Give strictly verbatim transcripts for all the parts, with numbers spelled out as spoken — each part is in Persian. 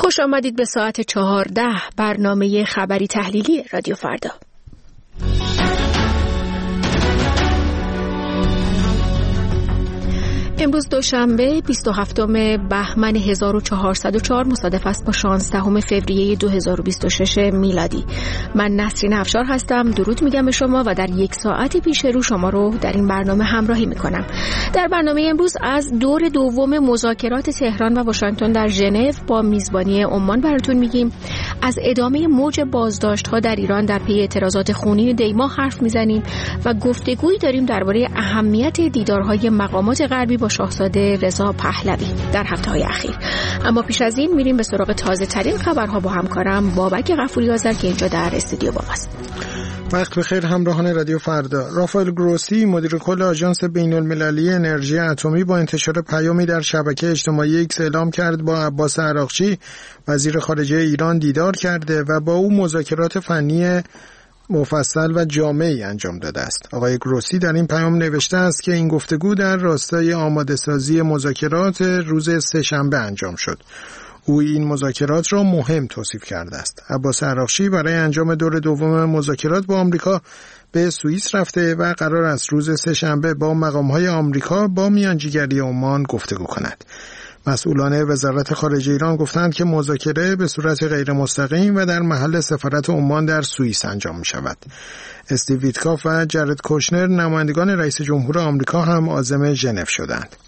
خوش آمدید به ساعت چهارده، برنامه خبری تحلیلی رادیو فردا. امروز دوشنبه بیست و هفتم بهمن هزار و چهارصد و چهار مصادف است با شانزدهم فوریه دو هزار و بیست و شش میلادی. من نسرین افشار هستم. درود میگم به شما و در یک ساعتی پیش رو شما رو در این برنامه همراهی میکنم. در برنامه امروز از دور دوم مذاکرات تهران و واشنگتن در ژنو با میزبانی عمان براتون میگیم. از ادامه موج بازداشت‌ها در ایران در پی اعتراضات خونین دیما حرف میزنیم و گفتگویی داریم درباره اهمیت دیدارهای مقامات غربی با شاهزاده رضا پهلوی در هفته‌های اخیر. اما پیش از این میریم به سراغ تازه ترین خبرها با همکارم بابک غفوری آذر که اینجا در استودیو با ماست. وقت بخیر همراهان رادیو فردا. رافائل گروسی مدیر کل آژانس بین‌المللی انرژی اتمی با انتشار پیامی در شبکه اجتماعی ایکس اعلام کرد با عباس عراقچی وزیر خارجه ایران دیدار کرده و با او مذاکرات فنی مفصل و جامعی انجام داده است. آقای گروسی در این پیام نوشته است که این گفتگو در راستای آماده سازی مذاکرات روز سه‌شنبه انجام شد. او این مذاکرات را مهم توصیف کرده است. عباس عراقچی برای انجام دور دوم مذاکرات با آمریکا به سوئیس رفته و قرار است روز سه‌شنبه با مقام‌های آمریکا با میانجیگری عمان گفتگو کند. مسئولان وزارت خارجه ایران گفتند که مذاکره به صورت غیر مستقیم و در محل سفارت عمان در سوئیس انجام می شود. استیو ویتکاف و جرد کوشنر نمایندگان رئیس جمهور آمریکا هم عازم ژنو شدند.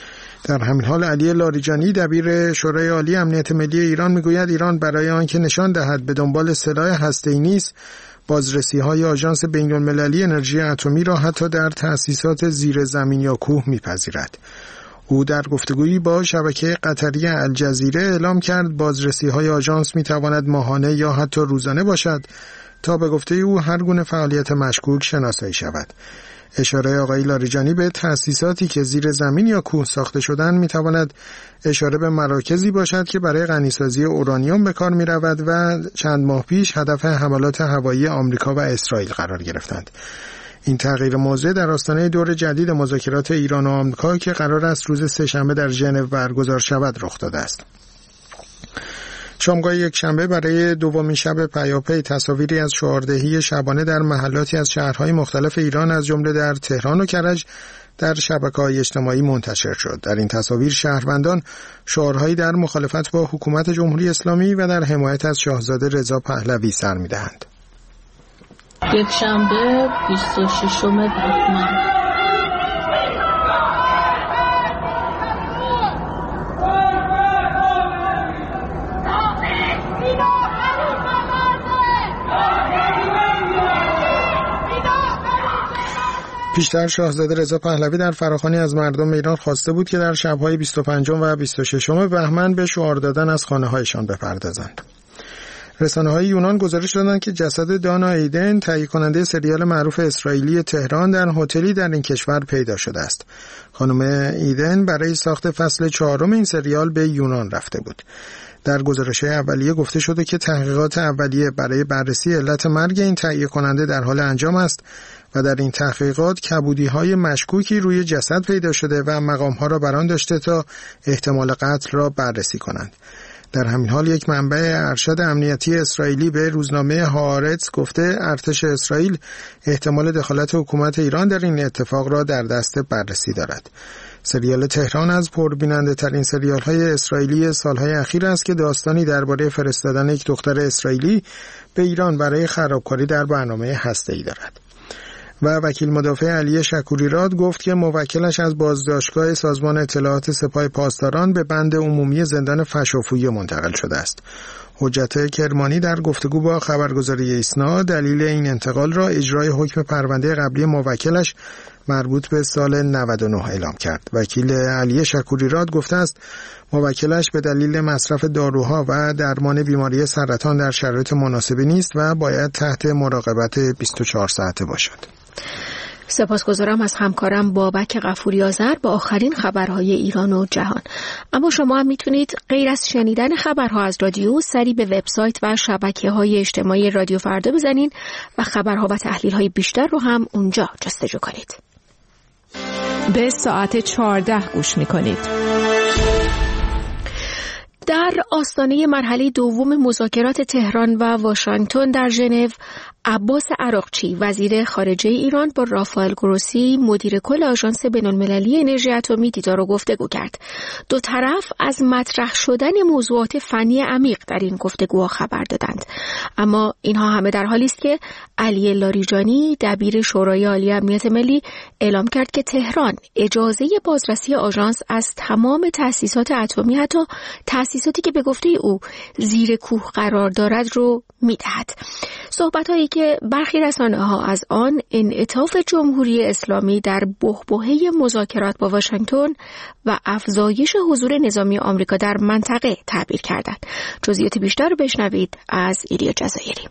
در همین حال علی لاریجانی دبیر شورای عالی امنیت ملی ایران میگوید ایران برای آنکه نشان دهد به دنبال سلاح هسته‌ای نیست، بازرسی‌های آژانس بین‌المللی انرژی اتمی را حتی در تأسیسات زیر زمین یا کوه میپذیرد. او در گفتگویی با شبکه قطری الجزیره اعلام کرد بازرسی‌های آژانس می‌تواند ماهانه یا حتی روزانه باشد تا به گفته او هر گونه فعالیت مشکوک شناسایی شود. اشاره آقای لاریجانی به تأسیساتی که زیر زمین یا کوه ساخته شدند می‌تواند اشاره به مراکزی باشد که برای غنیسازی اورانیوم به کار می‌رود و چند ماه پیش هدف حملات هوایی آمریکا و اسرائیل قرار گرفتند. این تغییر موضع در آستانه دور جدید مذاکرات ایران و آمریکا که قرار است روز سه‌شنبه در ژنو برگزار شود رخ داده است. شامگاه یک شنبه برای دومین شب پیاپی تصاویری از شعاردهی شبانه در محلاتی از شهرهای مختلف ایران از جمله در تهران و کرج در شبکه‌های اجتماعی منتشر شد. در این تصاویر شهروندان شعارهایی در مخالفت با حکومت جمهوری اسلامی و در حمایت از شاهزاده رضا پهلوی سر می‌دهند. یک شنبه بیست و ششم بهمن. پیشتر شاهزاده رضا پهلوی در فراخوانی از مردم ایران خواسته بود که در شب‌های بیست و پنجم و بیست و ششم بهمن به شعار دادن از خانه‌هایشان بپردازند. رسانه‌های یونان گزارش دادند که جسد دانا ایدن تهیه کننده سریال معروف اسرائیلی تهران در هتلی در این کشور پیدا شده است. خانم ایدن برای ساخت فصل چهارم این سریال به یونان رفته بود. در گزارش اولیه گفته شده که تحقیقات اولیه برای بررسی علت مرگ این تهیه کننده در حال انجام است و در این تحقیقات کبودی‌های مشکوکی روی جسد پیدا شده و مقام‌ها را برآن داشته تا احتمال قتل را بررسی کنند. در همین حال یک منبع ارشد امنیتی اسرائیلی به روزنامه هآرتس گفته ارتش اسرائیل احتمال دخالت حکومت ایران در این اتفاق را در دست بررسی دارد. سریال تهران از پربیننده ترین سریال های اسرائیلی سالهای اخیر است که داستانی درباره فرستادن یک دختر اسرائیلی به ایران برای خرابکاری در برنامه هسته‌ای دارد. و وکیل مدافع علی شکوریراد گفت که موکلش از بازداشتگاه سازمان اطلاعات سپاه پاسداران به بند عمومی زندان فشافویه منتقل شده است. حجت کرمانی در گفتگو با خبرگزاری ایسنا دلیل این انتقال را اجرای حکم پرونده قبلی موکلش مربوط به سال نود و نه اعلام کرد. وکیل علی شکوریراد گفته است موکلش به دلیل مصرف داروها و درمان بیماری سرطان در شرایط مناسبی نیست و باید تحت مراقبت بیست و چهار ساعته باشد. سپاسگزارم از همکارم بابک غفوری آذر با آخرین خبرهای ایران و جهان. اما شما هم میتونید غیر از شنیدن خبرها از رادیو سری به وبسایت و شبکه‌های اجتماعی رادیو فردا بزنین و خبرها و تحلیل‌های بیشتر رو هم اونجا جستجو کنید. به ساعت چهارده گوش میکنید. در آستانه مرحله دوم مذاکرات تهران و واشنگتن در ژنو، عباس عراقچی وزیر خارجه ایران با رافائل گروسی مدیر کل آژانس بین‌المللی انرژی اتمی دیدار و گفتگو کرد. دو طرف از مطرح شدن موضوعات فنی عمیق در این گفتگوها خبر دادند. اما اینها همه در حالی است که علی لاریجانی دبیر شورای عالی امنیت ملی اعلام کرد که تهران اجازه بازرسی آژانس از تمام تأسیسات اتمی، حتی تأسیساتی که به گفته او زیر کوه قرار دارد رو می‌دهد. صحبت‌هایی که برخی رسانه‌ها از آن انعطاف جمهوری اسلامی در بحبوحه مذاکرات با واشنگتن و افزایش حضور نظامی آمریکا در منطقه تعبیر کردند. جزئیات بیشتر رو بشنوید از ایلیا جزایری.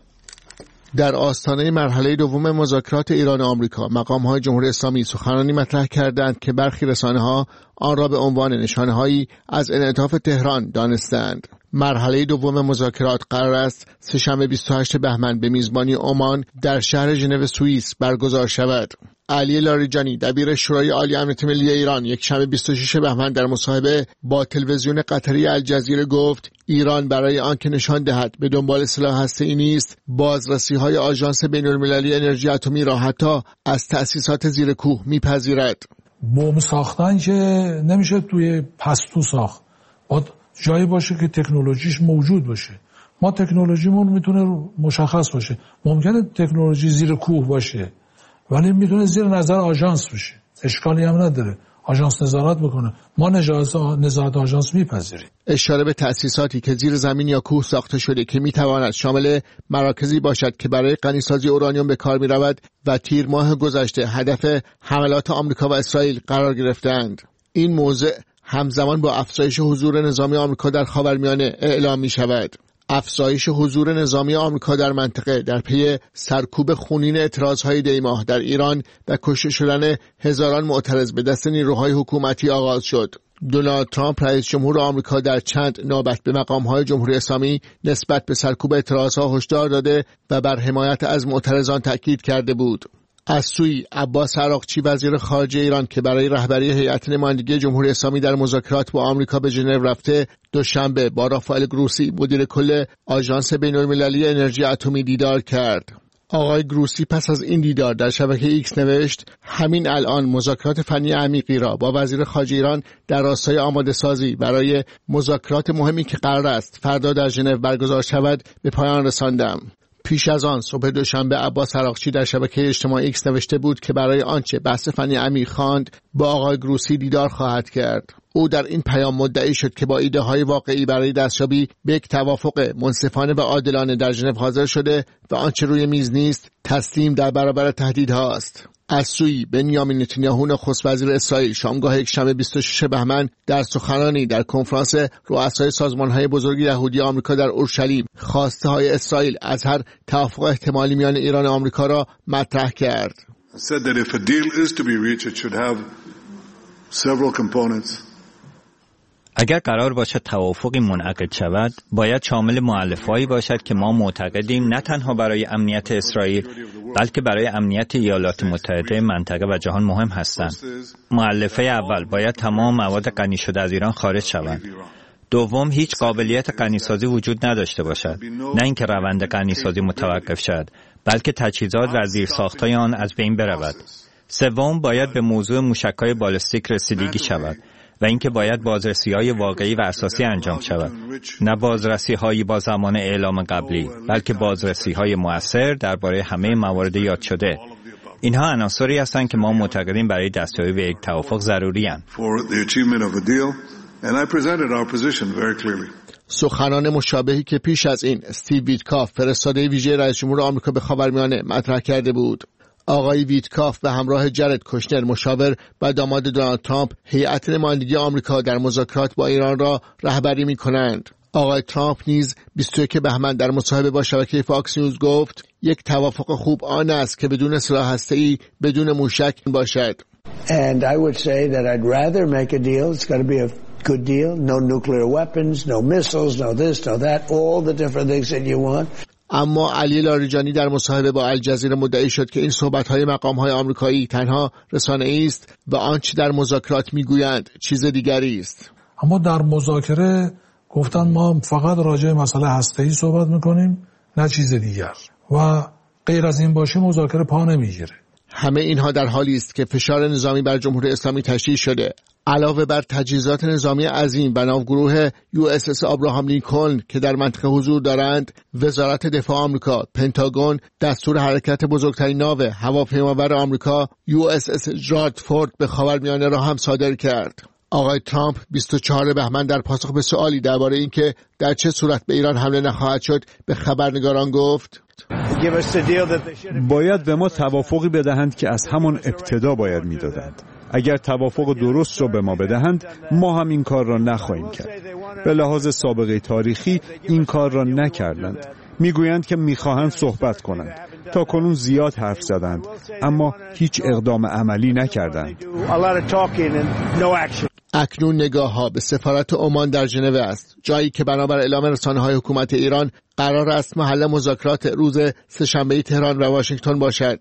در آستانه مرحله دوم مذاکرات ایران و آمریکا، مقام‌های جمهوری اسلامی سخنرانی مطرح کردند که برخی رسانه‌ها آن را به عنوان نشانه‌هایی از انعطاف تهران دانستند. مرحله دوم مذاکرات قرار است سه‌شنبه بیست و هشتم بهمن به میزبانی عمان در شهر ژنو سوئیس برگزار شود. علی لاریجانی دبیر شورای عالی امنیت ملی ایران یک شنبه بیست و ششم بهمن در مصاحبه با تلویزیون قطری الجزیره گفت ایران برای آنکه نشان دهد به دنبال سلاح هسته‌ای نیست، بازرسی‌های آژانس بین‌المللی انرژی اتمی را حتی از تأسیسات زیر کوه می‌پذیرد. بمب ساختن که نمیشه توی پستو ساخت، باید جایی باشه که تکنولوژیش موجود باشه. ما تکنولوژیمون میتونه مشخص باشه، ممکنه تکنولوژی زیر کوه باشه ولی میتونه زیر نظر آژانس بشه، اشکالی هم نداره، آژانس نظارت بکنه، ما نظارت آژانس میپذیریم. اشاره به تأسیساتی که زیر زمین یا کوه ساخته شده که میتواند شامل مراکزی باشد که برای غنیسازی اورانیوم به کار میرود و تیر ماه گذشته هدف حملات آمریکا و اسرائیل قرار گرفتند. این موضوع همزمان با افزایش حضور نظامی آمریکا در خاورمیانه اعلام می شود. افزایش حضور نظامی آمریکا در منطقه در پی سرکوب خونین اعتراضهای دی ماه در ایران و کشته شدن هزاران معترض به دست نیروهای حکومتی آغاز شد. دونالد ترامپ رئیس جمهور آمریکا در چند نوبت به مقام‌های جمهوری اسلامی نسبت به سرکوب اعتراضها هشدار داده و بر حمایت از معترضان تأکید کرده بود. از سوی عباس عراقچی وزیر خارجه ایران که برای رهبری هیئت نمایندگی جمهوری اسلامی در مذاکرات با آمریکا به ژنو رفته، دوشنبه با رافائل گروسی مدیر کل آژانس بین‌المللی انرژی اتمی دیدار کرد. آقای گروسی پس از این دیدار در شبکه ایکس نوشت همین الان مذاکرات فنی عمیقی را با وزیر خارجه ایران در راستای آماده سازی برای مذاکرات مهمی که قرار است فردا در ژنو برگزار شود به پایان رساندم. پیش از آن صبح دوشنبه عباس عراقچی در شبکه اجتماعی ایکس نوشته بود که برای آنچه بحث فنی عمیق خواند با آقای گروسی دیدار خواهد کرد. او در این پیام مدعی شد که با ایده های واقعی برای دستیابی به یک توافق منصفانه و عادلانه در ژنو حاضر شده و آنچه روی میز نیست تسلیم در برابر تهدیدهاست. از سوی بنیامین نتانیاهو نخست وزیر اسرائیل شامگاه یکشنبه بیست و ششم بهمن در سخنرانی در کنفرانس رؤسای سازمان‌های بزرگ یهودی آمریکا در اورشلیم خواسته‌های اسرائیل از هر توافق احتمالی میان ایران و آمریکا را مطرح کرد. said that if a deal is to be reached it should have several components. اگر قرار باشد توافقی منعقد شود، باید شامل مؤلفه‌ای باشد که ما معتقدیم نه تنها برای امنیت اسرائیل، بلکه برای امنیت ایالات متحده، منطقه و جهان مهم هستند. مؤلفه اول، باید تمام مواد غنی شده از ایران خارج شوند. دوم، هیچ قابلیت غنیسازی وجود نداشته باشد، نه اینکه روند غنیسازی متوقف شود، بلکه تجهیزات و زیرساخت‌های آن از بین برود. سوم، باید به موضوع موشک‌های بالستیک رسیدگی شود و اینکه باید بازرسی‌های واقعی و اساسی انجام شود، نه بازرسی‌هایی با زمان اعلام قبلی، بلکه بازرسی‌های مؤثر درباره همه موارد یاد شده. اینها عناصری هستند که ما معتقدیم برای دستیابی به یک توافق ضروری‌اند. سخنان مشابهی که پیش از این استیو ویتکاف فرستاده ویژه رئیس جمهور آمریکا به خاورمیانه مطرح کرده بود. آقای ویتکاف به همراه جرد کوشنر مشاور و داماد دونالد ترامپ هیئت نمایندگی آمریکا در مذاکرات با ایران را رهبری می‌کنند. آقای ترامپ نیز بیست و یکم بهمن در مصاحبه با شبکه فاکس نیوز گفت یک توافق خوب آن است که بدون سلاح هسته‌ای، بدون موشک باشد. And I would say that I'd rather make a deal. It's got to be a good deal. No nuclear weapons, no missiles, no this, no that, all the different things that you want. اما علی لاریجانی در مصاحبه با الجزیره مدعی شد که این صحبت‌های مقام‌های آمریکایی تنها رسانه‌ای است و آنچه در مذاکرات می‌گویند چیز دیگری است. اما در مذاکره گفتن ما فقط راجع به مسئله هسته‌ای صحبت میکنیم نه چیز دیگر و غیر از این باشه مذاکره پا نمیگیره. همه اینها در حالی است که فشار نظامی بر جمهوری اسلامی تشدید شده. علاوه بر تجهیزات نظامی عظیم و ناوگروه یو اس اس ابراهام لینکلن که در منطقه حضور دارند، وزارت دفاع آمریکا، پنتاگون، دستور حرکت بزرگترین ناو هواپیمابر آمریکا یو اس اس جرالد فورد به خاورمیانه را هم صادر کرد. آقای ترامپ بیست و چهارم بهمن در پاسخ به سوالی درباره اینکه در چه صورت به ایران حمله نخواهد شد به خبرنگاران گفت: باید به ما توافقی بدهند که از همان ابتدا باید میدادند. اگر توافق درست را به ما بدهند ما هم این کار را نخواهیم کرد. به لحاظ سابقه تاریخی این کار را نکردند. میگویند که میخواهند صحبت کنند. تا کنون زیاد حرف زدند اما هیچ اقدام عملی نکردند. اکنون نگاه ها به سفارت عمان در ژنو است، جایی که بنابر اعلام رسانه‌های حکومت ایران قرار است محل مذاکرات روز سه‌شنبه تهران و واشنگتن باشد.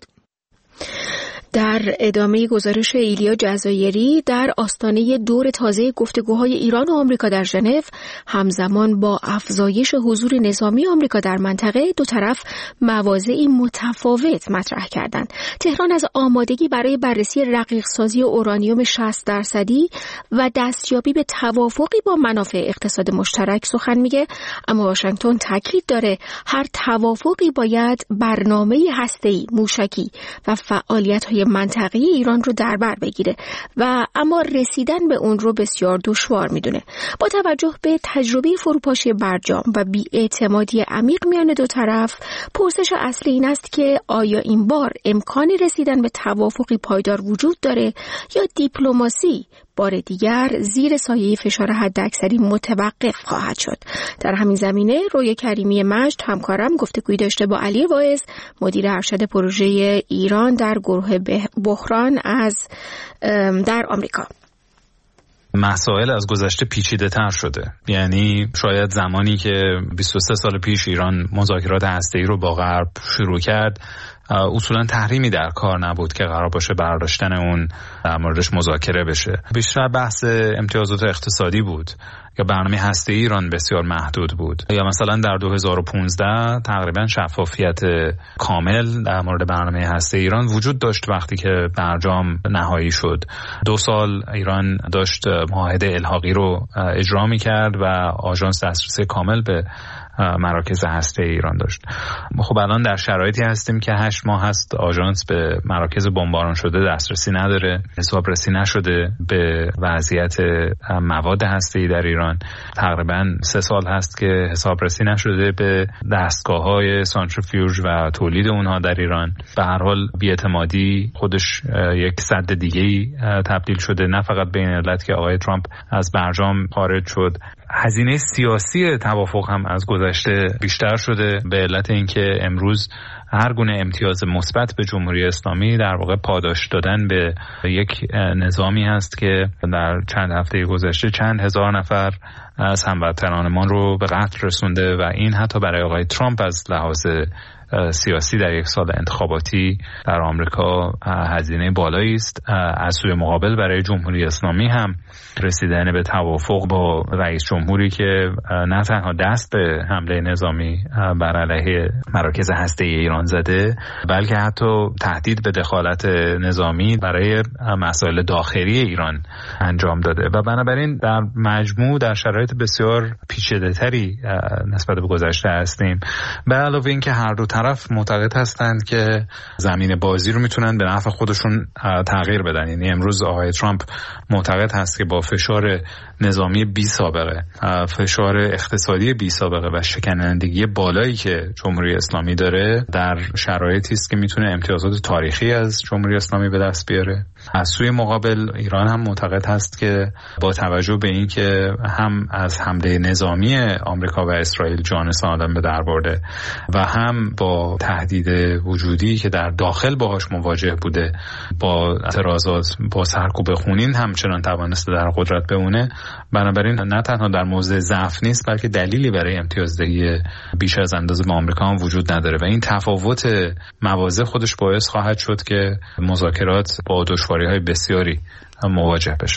در ادامه گزارش ایلیا جزایری، در آستانه دور تازه گفتگوهای ایران و آمریکا در ژنو، همزمان با افزایش حضور نظامی آمریکا در منطقه، دو طرف مواضعی متفاوت مطرح کردند. تهران از آمادگی برای بررسی رقیق‌سازی اورانیوم شصت درصدی و دستیابی به توافقی با منافع اقتصاد مشترک سخن میگه، اما واشنگتن تاکید داره هر توافقی باید برنامه هسته‌ای، موشکی و فعالیت‌های منطقه‌ای ایران رو در بر بگیره و اما رسیدن به اون رو بسیار دشوار میدونه. با توجه به تجربه فروپاشی برجام و بی‌اعتمادی عمیق میان دو طرف، پرسش اصلی این است که آیا این بار امکانی رسیدن به توافقی پایدار وجود داره یا دیپلماسی بار دیگر زیر سایه فشار حداکثری متوقف خواهد شد. در همین زمینه رویا کریمی مجد همکارم گفتگویی داشته با علی واعظ، مدیر ارشد پروژه ایران در گروه بحران از در آمریکا. مسائل از گذشته پیچیده تر شده. یعنی شاید زمانی که بیست و سه سال پیش ایران مذاکرات هسته‌ای رو با غرب شروع کرد، اصولا تحریمی در کار نبود که قرار باشه برداشتن اون در موردش مذاکره بشه. بیشتر بحث امتیازات اقتصادی بود یا برنامه هسته‌ای ایران بسیار محدود بود. یا مثلا در دو هزار و پانزده تقریبا شفافیت کامل در مورد برنامه هسته‌ای ایران وجود داشت وقتی که برجام نهایی شد. دو سال ایران داشت معاهده الحاقی رو اجرا می‌کرد و آژانس دسترسی کامل به مراکز هسته ایران داشت. خب الان در شرایطی هستیم که هشت ماه هست آژانس به مراکز بمباران شده دسترسی نداره، حسابرسی نشده به وضعیت مواد هسته‌ای در ایران. تقریبا سه سال هست که حسابرسی نشده به دستگاه‌های سانتریفیوژ و تولید اونها در ایران. به هر حال بی‌اعتمادی خودش یک سد دیگه‌ای تبدیل شده، نه فقط بین علت که آقای ترامپ از برجام خارج شد، هزینه سیاسی توافق هم از گذشته بیشتر شده به علت اینکه امروز هر گونه امتیاز مثبت به جمهوری اسلامی در واقع پاداش دادن به یک نظامی هست که در چند هفته گذشته چند هزار نفر از هموطنانمان رو به قتل رسونده و این حتی برای آقای ترامپ از لحاظ سیاسی در یک سال انتخاباتی در آمریکا هزینه بالایی است. از سوی مقابل برای جمهوری اسلامی هم رسیدن به توافق با رئیس جمهوری که نه تنها دست به حمله نظامی بر علیه مراکز هسته‌ای ایران زده، بلکه حتی تهدید به دخالت نظامی برای مسائل داخلی ایران انجام داده و بنابراین در مجموع در شرایط بسیار پیچیده‌تری نسبت به گذشته هستیم. به علاوه اینکه هر دو طرف معتقد هستند که زمین بازی رو میتونن به نفع خودشون تغییر بدن. یعنی امروز آقای ترامپ معتقد هست که با فشار نظامی بی سابقه، فشار اقتصادی بی سابقه و شکنندگی بالایی که جمهوری اسلامی داره، در شرایطی است که میتونه امتیازات تاریخی از جمهوری اسلامی به دست بیاره. از سوی مقابل ایران هم معتقد هست که با توجه به این که هم از حمله نظامی آمریکا و اسرائیل جان آدم به در برده و هم با تهدید وجودی که در داخل باهاش مواجه بوده، با اعتراضات، با سرکوب خونین همچنان توانسته در قدرت بمونه، بنابراین نه تنها در موضع ضعف نیست بلکه دلیلی برای امتیازدهی بیش از اندازه با آمریکا هم وجود نداره و این تفاوت مواضع خودش باعث خواهد شد که مذاکرات با دشواری‌های بسیاری مواجه بشن.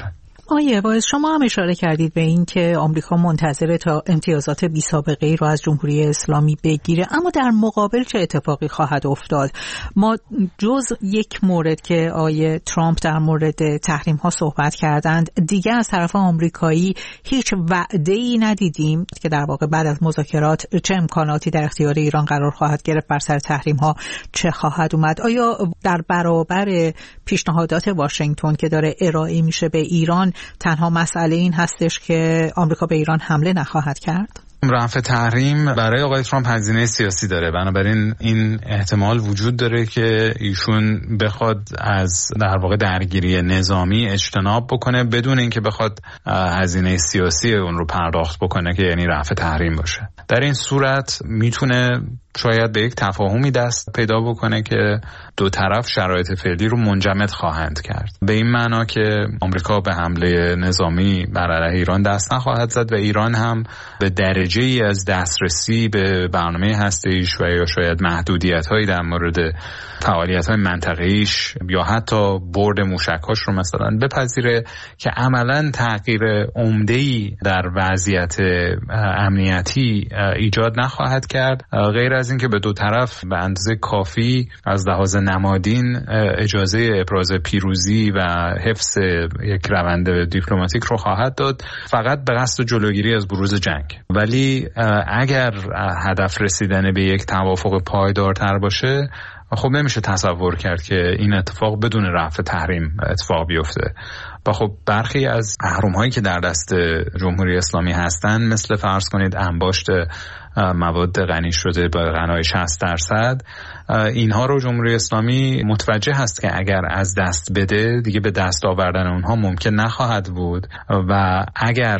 آیه باعث شما هم اشاره کردید به این که آمریکا منتظر تا امتیازات بی سابقه ای رو از جمهوری اسلامی بگیره، اما در مقابل چه اتفاقی خواهد افتاد؟ ما جز یک مورد که آیه ترامپ در مورد تحریم ها صحبت کردند، دیگه از طرف آمریکایی هیچ وعده‌ای ندیدیم که در واقع بعد از مذاکرات چه امکاناتی در اختیار ایران قرار خواهد گرفت، بر سر تحریم ها چه خواهد اومد. آیا در برابر پیشنهادات واشنگتن که داره ارائه میشه به ایران تنها مسئله این هستش که آمریکا به ایران حمله نخواهد کرد؟ رفع تحریم برای آقای ترامپ هزینه سیاسی داره، بنابراین این احتمال وجود داره که ایشون بخواد از در واقع درگیری نظامی اجتناب بکنه بدون اینکه بخواد هزینه سیاسی اون رو پرداخت بکنه که یعنی رفع تحریم باشه. در این صورت میتونه شاید به یک تفاهمی دست پیدا بکنه که دو طرف شرایط فعلی رو منجمد خواهند کرد، به این معنا که آمریکا به حمله نظامی بر علیه ایران دست نخواهد زد و ایران هم به درجه ای از دسترسی به برنامه هسته‌ایش و یا شاید محدودیت‌هایی در مورد فعالیت‌های منطقه‌ایش یا حتی برد موشک‌هاش رو مثلا بپذیره که عملاً تغییر عمده‌ای در وضعیت امنیتی ایجاد نخواهد کرد، غیر از اینکه به دو طرف به اندازه کافی از لحاظ نمادین اجازه ابراز پیروزی و حفظ یک روند دیپلماتیک رو خواهد داد، فقط به قصد جلوگیری از بروز جنگ. ولی اگر هدف رسیدن به یک توافق پایدارتر باشه، خب نمیشه تصور کرد که این اتفاق بدون رفع تحریم اتفاق بیفته. و خب برخی از اهرم‌هایی که در دست جمهوری اسلامی هستن، مثل فرض کنید انباشت مواد غنی شده به غنای شصت درصد، اینها رو جمهوری اسلامی متوجه هست که اگر از دست بده دیگه به دست آوردن اونها ممکن نخواهد بود و اگر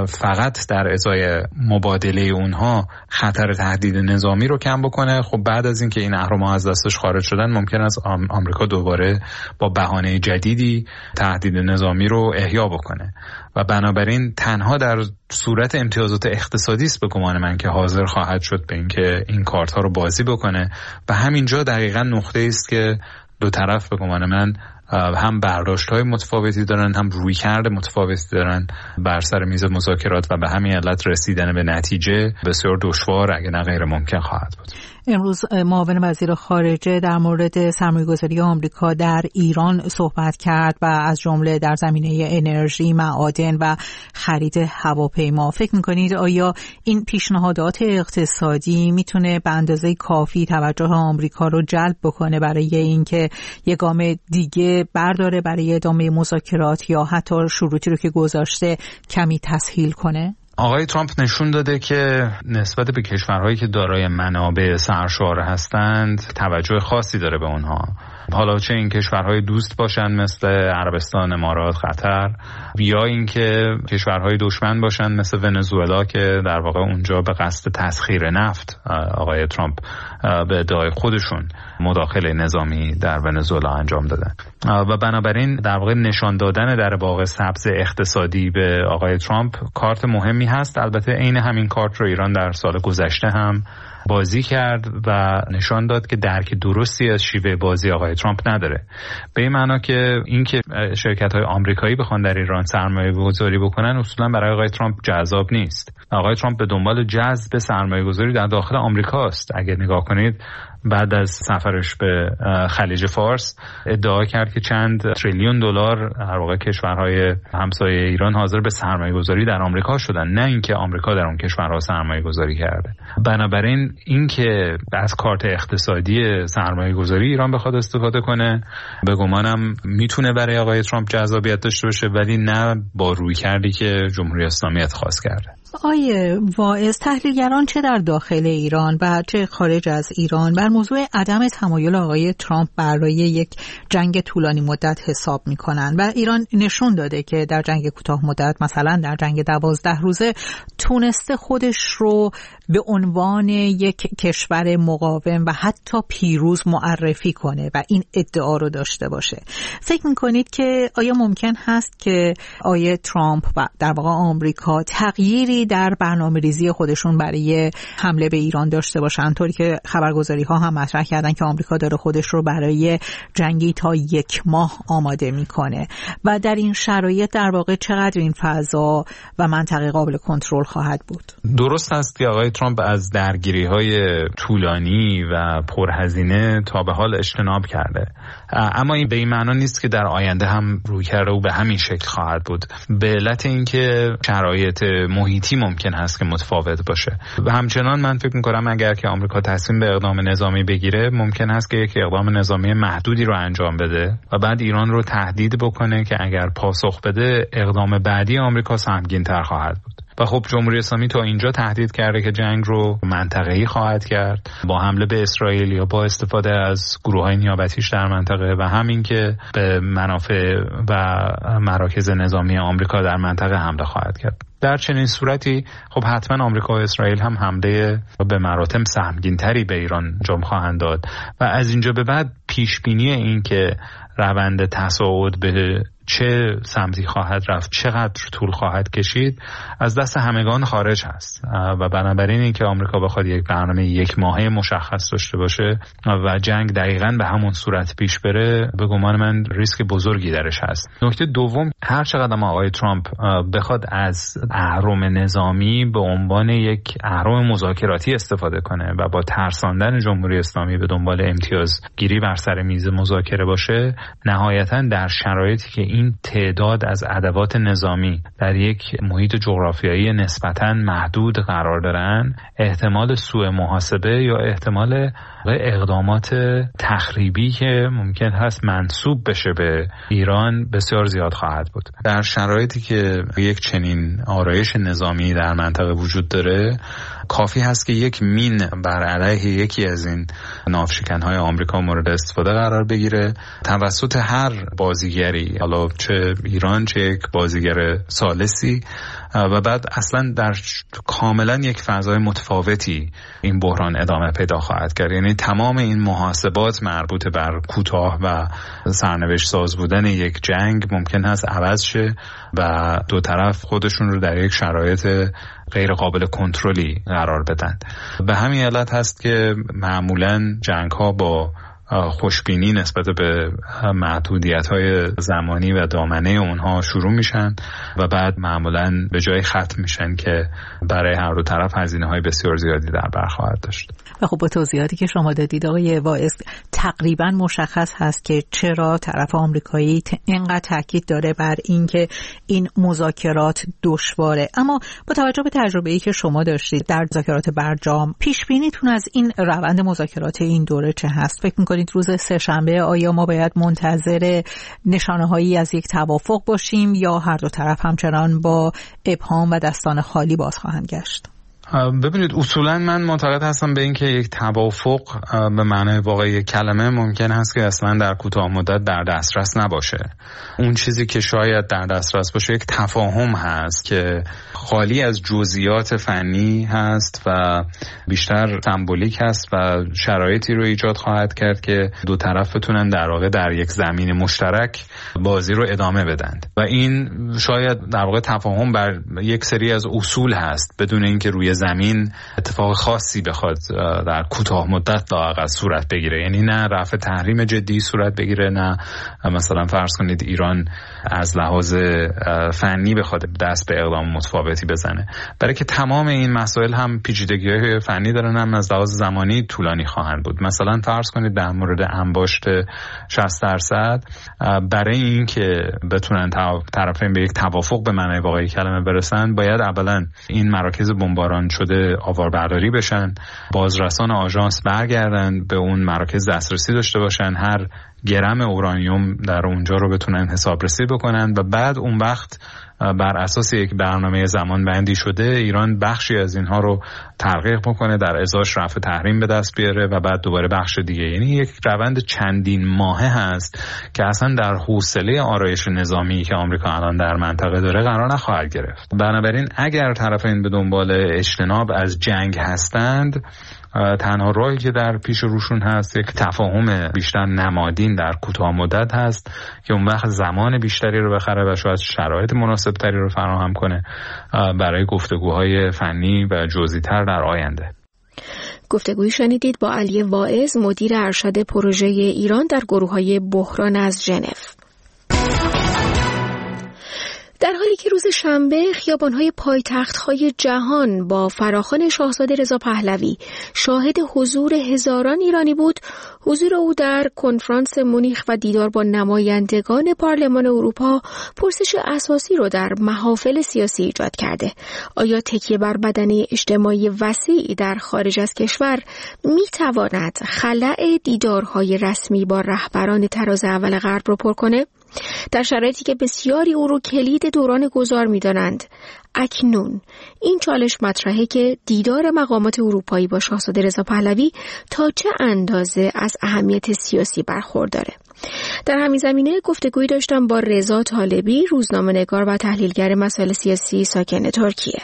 فقط در ازای مبادله اونها خطر تهدید نظامی رو کم بکنه، خب بعد از اینکه این اهرم‌ها از دستش خارج شدن ممکن است آمریکا دوباره با بهانه جدیدی تهدید نظامی رو احیا بکنه و بنابراین تنها در صورت امتیازات اقتصادی است به گمان من که حاضر خواهد شد به اینکه این کارت ها رو بازی بکنه و همینجا دقیقاً نقطه است که دو طرف به گمان من هم برداشت های متفاوتی دارن، هم رویکرد متفاوتی دارن بر سر میز مذاکرات و به همین علت رسیدن به نتیجه بسیار دشوار اگه نه غیر ممکن خواهد بود. امروز معاون وزیر خارجه در مورد سرمایه‌گذاری آمریکا در ایران صحبت کرد و از جمله در زمینه انرژی، معادن و خرید هواپیما. فکر می‌کنید آیا این پیشنهادات اقتصادی میتونه به اندازه کافی توجه آمریکا رو جلب بکنه برای اینکه یک گام دیگه برداره برای ادامه مذاکرات یا حتی شروطی رو که گذاشته کمی تسهیل کنه؟ آقای ترامپ نشون داده که نسبت به کشورهایی که دارای منابع سرشار هستند توجه خاصی داره به اونها، حالا چه این کشورهای دوست باشند مثل عربستان، امارات، قطر، یا اینکه کشورهای دشمن باشند مثل ونزوئلا که در واقع اونجا به قصد تسخیر نفت آقای ترامپ به ادعای خودشون مداخله نظامی در ونزوئلا انجام دادن و بنابراین در واقع نشان دادن در باغ سبز اقتصادی به آقای ترامپ کارت مهمی هست. البته عین همین کارت رو ایران در سال گذشته هم بازی کرد و نشان داد که درک درستی از شیوه بازی آقای ترامپ نداره، به این معنا که اینکه شرکت‌های آمریکایی بخوان در ایران سرمایه‌گذاری بکنن اصولا برای آقای ترامپ جذاب نیست. آقای ترامپ به دنبال جذب سرمایه‌گذاری در داخل آمریکاست. اگه نگاه کنید بعد از سفرش به خلیج فارس ادعا کرد که چند تریلیون دلار در واقع کشورهای همسایه ایران حاضر به سرمایه‌گذاری در آمریکا شدن، نه اینکه آمریکا در اون کشورها سرمایه‌گذاری کرده. بنابراین اینکه از کارت اقتصادی سرمایه‌گذاری ایران بخواد استفاده کنه به گمانم میتونه برای آقای ترامپ جذابیت داشته باشه، ولی نه با رویکردی که جمهوری اسلامی اتخاذ کرده. آقای واعظ، تحلیلگران چه در داخل ایران و چه خارج از ایران بر موضوع عدم تمایل آقای ترامپ برای یک جنگ طولانی مدت حساب می‌کنند و ایران نشون داده که در جنگ کوتاه مدت، مثلا در جنگ دوازده روزه، تونسته خودش رو به عنوان یک کشور مقاوم و حتی پیروز معرفی کنه و این ادعا رو داشته باشه. فکر می‌کنید که آیا ممکن هست که آقای ترامپ و در واقع آمریکا تغییری تغییری در برنامه ریزی خودشون برای حمله به ایران داشته باشن، طوری که خبرگزاری ها هم مطرح کردن که آمریکا داره خودش رو برای جنگی تا یک ماه آماده میکنه و در این شرایط در واقع چقدر این فضا و منطقه قابل کنترل خواهد بود؟ درست است که آقای ترامپ از درگیری‌های طولانی و پرهزینه تا به حال اجتناب کرده، اما این به این معنا نیست که در آینده هم رویکرد او به همین شکل خواهد بود، به علت اینکه شرایط محیطی ممکن هست که متفاوت باشه. و همچنان من فکر می‌کنم اگر که آمریکا تصمیم به اقدام نظامی بگیره، ممکن هست که یک اقدام نظامی محدودی رو انجام بده و بعد ایران رو تهدید بکنه که اگر پاسخ بده اقدام بعدی آمریکا سهمگین‌تر خواهد بود. و خب جمهوری اسلامی تا اینجا تهدید کرده که جنگ رو منطقه‌ای خواهد کرد با حمله به اسرائیل یا با استفاده از گروه‌های نیابتیش در منطقه و همین که به منافع و مراکز نظامی آمریکا در منطقه حمله خواهد کرد. در چنین صورتی خب حتما آمریکا و اسرائیل هم حمله به مراتب سهمگین‌تری به ایران انجام خواهند داد و از اینجا به بعد پیش بینی این که روند تصاعد به چه سمتی خواهد رفت، چقدر طول خواهد کشید، از دست همگان خارج هست و بنابراین این که آمریکا بخواد یک برنامه یک ماهه مشخص داشته باشه و جنگ دقیقاً به همون صورت پیش بره، به گمان من ریسک بزرگی درش هست. نکته دوم، هر چقدر ما آقای ترامپ بخواد از اهرم نظامی به عنوان یک اهرم مذاکراتی استفاده کنه و با ترساندن جمهوری اسلامی به دنبال امتیازگیری بر سر میز مذاکره باشه، نهایتاً در شرایطی که این تعداد از ادوات نظامی در یک محیط جغرافیایی نسبتاً محدود قرار دارن، احتمال سوء محاسبه یا احتمال اقدامات تخریبی که ممکن هست منسوب بشه به ایران بسیار زیاد خواهد بود. در شرایطی که یک چنین آرایش نظامی در منطقه وجود داره، کافی هست که یک مین بر علیه یکی از این ناوشکن‌های آمریکا مورد استفاده قرار بگیره توسط هر بازیگری، حالا چه ایران چه یک بازیگر ثالثی، و بعد اصلا در کاملا یک فضای متفاوتی این بحران ادامه پیدا خواهد کرد. یعنی تمام این محاسبات مربوط بر کوتاه و سرنوشت ساز بودن یک جنگ ممکن هست عوض شه و دو طرف خودشون رو در یک شرایط غیر قابل کنترلی قرار بدن. به همین علت هست که معمولا جنگ ها با خوشبینی نسبت به محدودیت‌های زمانی و دامنه اونها شروع میشن و بعد معمولاً به جای ختم میشن که برای هر دو طرف هزینه‌های بسیار زیادی در بر خواهد داشت. و خب با توضیحاتی که شما دادید آقای واعظ، تقریباً مشخص هست که چرا طرف آمریکایی اینقدر تاکید داره بر اینکه این مذاکرات دشواره. اما با توجه به تجربه‌ای که شما داشتید در مذاکرات برجام، پیش بینیتون از این روند مذاکرات این دوره چه هست؟ فکر می‌کنید روز سه‌شنبه آیا ما باید منتظر نشانه‌هایی از یک توافق باشیم یا هر دو طرف همچنان با ابهام و دستان خالی باز خواهند گشت؟ ببینید، اصولا من معتقد هستم به این که یک توافق به معنای واقعی کلمه ممکن هست که اصلا در کوتاه مدت در دسترس نباشه. اون چیزی که شاید در دسترس باشه یک تفاهم هست که خالی از جزئیات فنی هست و بیشتر سمبولیک هست و شرایطی رو ایجاد خواهد کرد که دو طرف بتونن در واقع در یک زمین مشترک بازی رو ادامه بدن و این شاید در واقع تفاهم بر یک سری از اصول هست بدون اینکه روی زمین اتفاق خاصی بخواد در کوتاه مدت لااقل صورت بگیره. یعنی نه رفع تحریم جدی صورت بگیره، نه مثلا فرض کنید ایران از لحاظ فنی بخواد دست به اقدام متفاوتی بزنه، برای که تمام این مسائل هم پیچیدگی‌های فنی دارن، هم از لحاظ زمانی طولانی خواهند بود. مثلا فرض کنید در مورد انباشت شصت درصد، برای این که بتونن طرفین به یک توافق به معنای واقعی کلمه برسن، باید اولا این مراکز بمباران شده آواربرداری بشن، بازرسان آژانس برگردن به اون مراکز دسترسی داشته باشن، هر گرم اورانیوم در اونجا رو بتونن حسابرسی بکنن و بعد اون وقت بر اساس یک برنامه زمان بندی شده ایران بخشی از اینها رو تحقیق بکنه، در ازاش رفع تحریم به دست بیاره و بعد دوباره بخش دیگه. یعنی یک روند چندین ماهه هست که اصلا در حوصله آرایش نظامی که آمریکا الان در منطقه داره قرار نخواهد گرفت. بنابراین اگر طرفین به دنبال اجتناب از جنگ هستند، تنها راهی که در پیش روشون هست یک تفاهم بیشتر نمادین در کوتاه مدت هست که اون وقت زمان بیشتری رو بخره و شاید شرایط مناسب تری رو فراهم کنه برای گفتگوهای فنی و جزئی‌تر در آینده. گفتگویی شنیدید با علی واعظ، مدیر ارشد پروژه ایران در گروه‌های بحران از ژنو. در حالی که روز شنبه خیابان‌های پایتخت‌های جهان با فراخوان شاهزاده رضا پهلوی شاهد حضور هزاران ایرانی بود، حضور او در کنفرانس مونیخ و دیدار با نمایندگان پارلمان اروپا پرسش اساسی رو در محافل سیاسی ایجاد کرده. آیا تکیه بر بدنه اجتماعی وسیع در خارج از کشور می‌تواند خلأ دیدارهای رسمی با رهبران تراز اول غرب رو پر کنه؟ در شرایطی که بسیاری او رو کلید دوران گذار می‌دانند، اکنون این چالش مطرحه که دیدار مقامات اروپایی با شاهزاده رضا پهلوی تا چه اندازه از اهمیت سیاسی برخورداره. در همین زمینه گفتگویی داشتم با رضا طالبی، روزنامه‌نگار و تحلیلگر مسائل سیاسی ساکن ترکیه.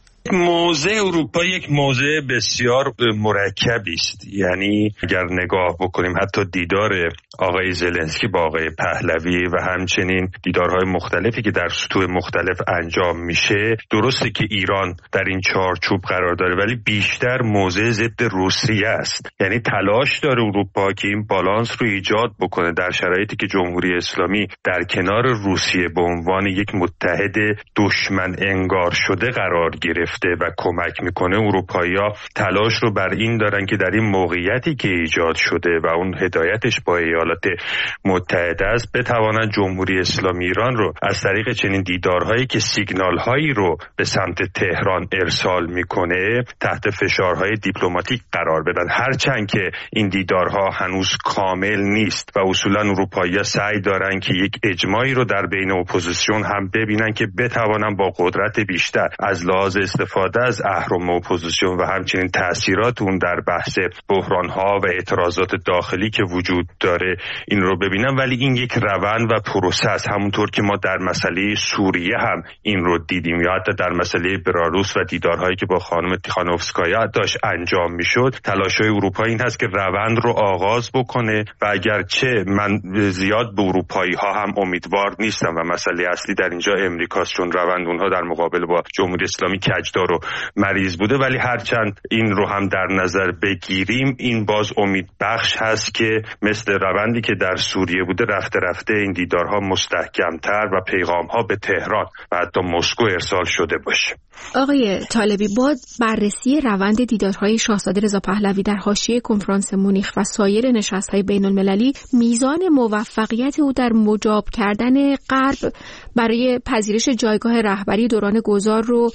موضع اروپا یک موضع بسیار مرکبی است. یعنی اگر نگاه بکنیم حتی دیدار آقای زلنسکی با آقای پهلوی و همچنین دیدارهای مختلفی که در سطوح مختلف انجام میشه، درسته که ایران در این چارچوب قرار داره ولی بیشتر موضع ضد روسیه است. یعنی تلاش داره اروپا که این بالانس رو ایجاد بکنه در شرایطی که جمهوری اسلامی در کنار روسیه به عنوان یک متحد دشمن انگار شده قرار گرفته و کمک میکنه. اروپایی‌ها تلاش رو بر این دارن که در این موقعیتی که ایجاد شده و اون هدایتش با ایالات متحده است بتوانند جمهوری اسلامی ایران رو از طریق چنین دیدارهایی که سیگنال‌هایی رو به سمت تهران ارسال میکنه تحت فشارهای دیپلماتیک قرار بدن، هرچند که این دیدارها هنوز کامل نیست و اصولا اروپایی‌ها سعی دارن که یک اجماعی رو در بین اپوزیسیون هم ببینن که بتوانن با قدرت بیشتر از لحاظ استفاده از اهرم اپوزیسیون و همچنین تاثیرات اون در بحث بحران‌ها و اعتراضات داخلی که وجود داره این رو ببینن. ولی این یک روند و پروسه است، همونطور که ما در مسئله سوریه هم این رو دیدیم یا حتی در مسئله بلاروس و دیدارهایی که با خانم تیخانوفسکایا داشت انجام میشد. تلاش‌های اروپا این هست که روند رو آغاز بکنه و اگرچه من زیاد به اروپایی‌ها هم امیدوار نیستم و مسئله اصلی در اینجا امریکاست، چون روند اونها در مقابل با جمهوری اسلامی کجدار و مریض بوده، ولی هرچند این رو هم در نظر بگیریم این باز امید بخش هست که مثل روندی که در سوریه بوده رفته رفته این دیدارها مستحکمتر و پیغامها به تهران و حتی مسکو ارسال شده باشه. آقای طالبی، با بررسی روند دیدارهای شاهزاده رضا پهلوی در حاشیه کنفرانس مونیخ و سایر نشست‌های بین‌المللی، میزان موفقیت او در مجاب کردن غرب برای پذیرش جایگاه رهبری دوران گذار رو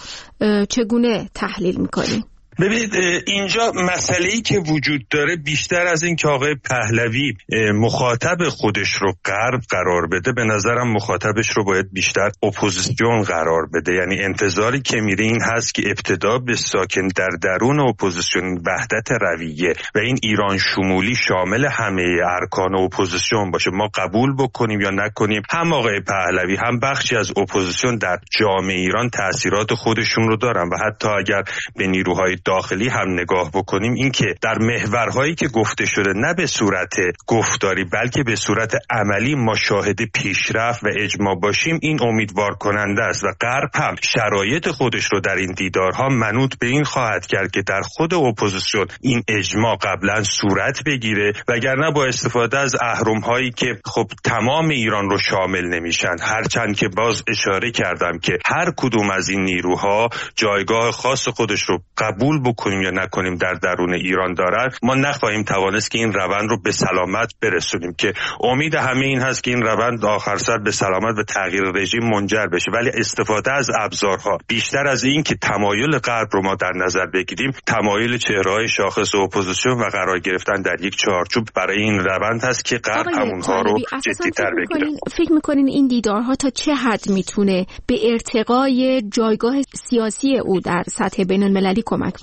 چگونه تحلیل می‌کنید؟ ببینید اینجا مسئله‌ای که وجود داره بیشتر از این که آقای پهلوی مخاطب خودش رو غرب قرار بده، به نظرم مخاطبش رو باید بیشتر اپوزیسیون قرار بده. یعنی انتظاری که میره این هست که ابتدا به ساکن در درون اپوزیسیون وحدت رویه و این ایران شمولی شامل همه ارکان اپوزیسیون باشه. ما قبول بکنیم یا نکنیم هم آقای پهلوی هم بخشی از اپوزیسیون در جامعه ایران تأثیرات خودشون رو دارن و حتی اگر به نیروهای داخلی هم نگاه بکنیم این که در محورهایی که گفته شده نه به صورت گفتاری بلکه به صورت عملی ما شاهد پیشرفت و اجماع باشیم، این امیدوار کننده است و غرب هم شرایط خودش رو در این دیدارها منوط به این خواهد کرد که در خود اپوزیسیون این اجماع قبلا صورت بگیره وگرنه با استفاده از اهرم‌هایی که خب تمام ایران رو شامل نمیشن. هرچند که باز اشاره کردم که هر کدوم از این نیروها جایگاه خاص خودش رو قبول بکنیم یا نکنیم در درون ایران دارن، ما نخواهیم توانست که این روند رو به سلامت برسونیم که امید همه این هست که این روند آخر سر به سلامت و تغییر رژیم منجر بشه. ولی استفاده از ابزارها بیشتر از این که تمایل غرب رو ما در نظر بگیریم، تمایل چهره‌های شاخص اپوزیسیون و قرار گرفتن در یک چارچوب برای این روند هست که غرب همونها رو جدی‌تر بگیره. فکر می‌کنین این دیدارها تا چه حد میتونه به ارتقای جایگاه سیاسی او در سطح بین‌المللی کمک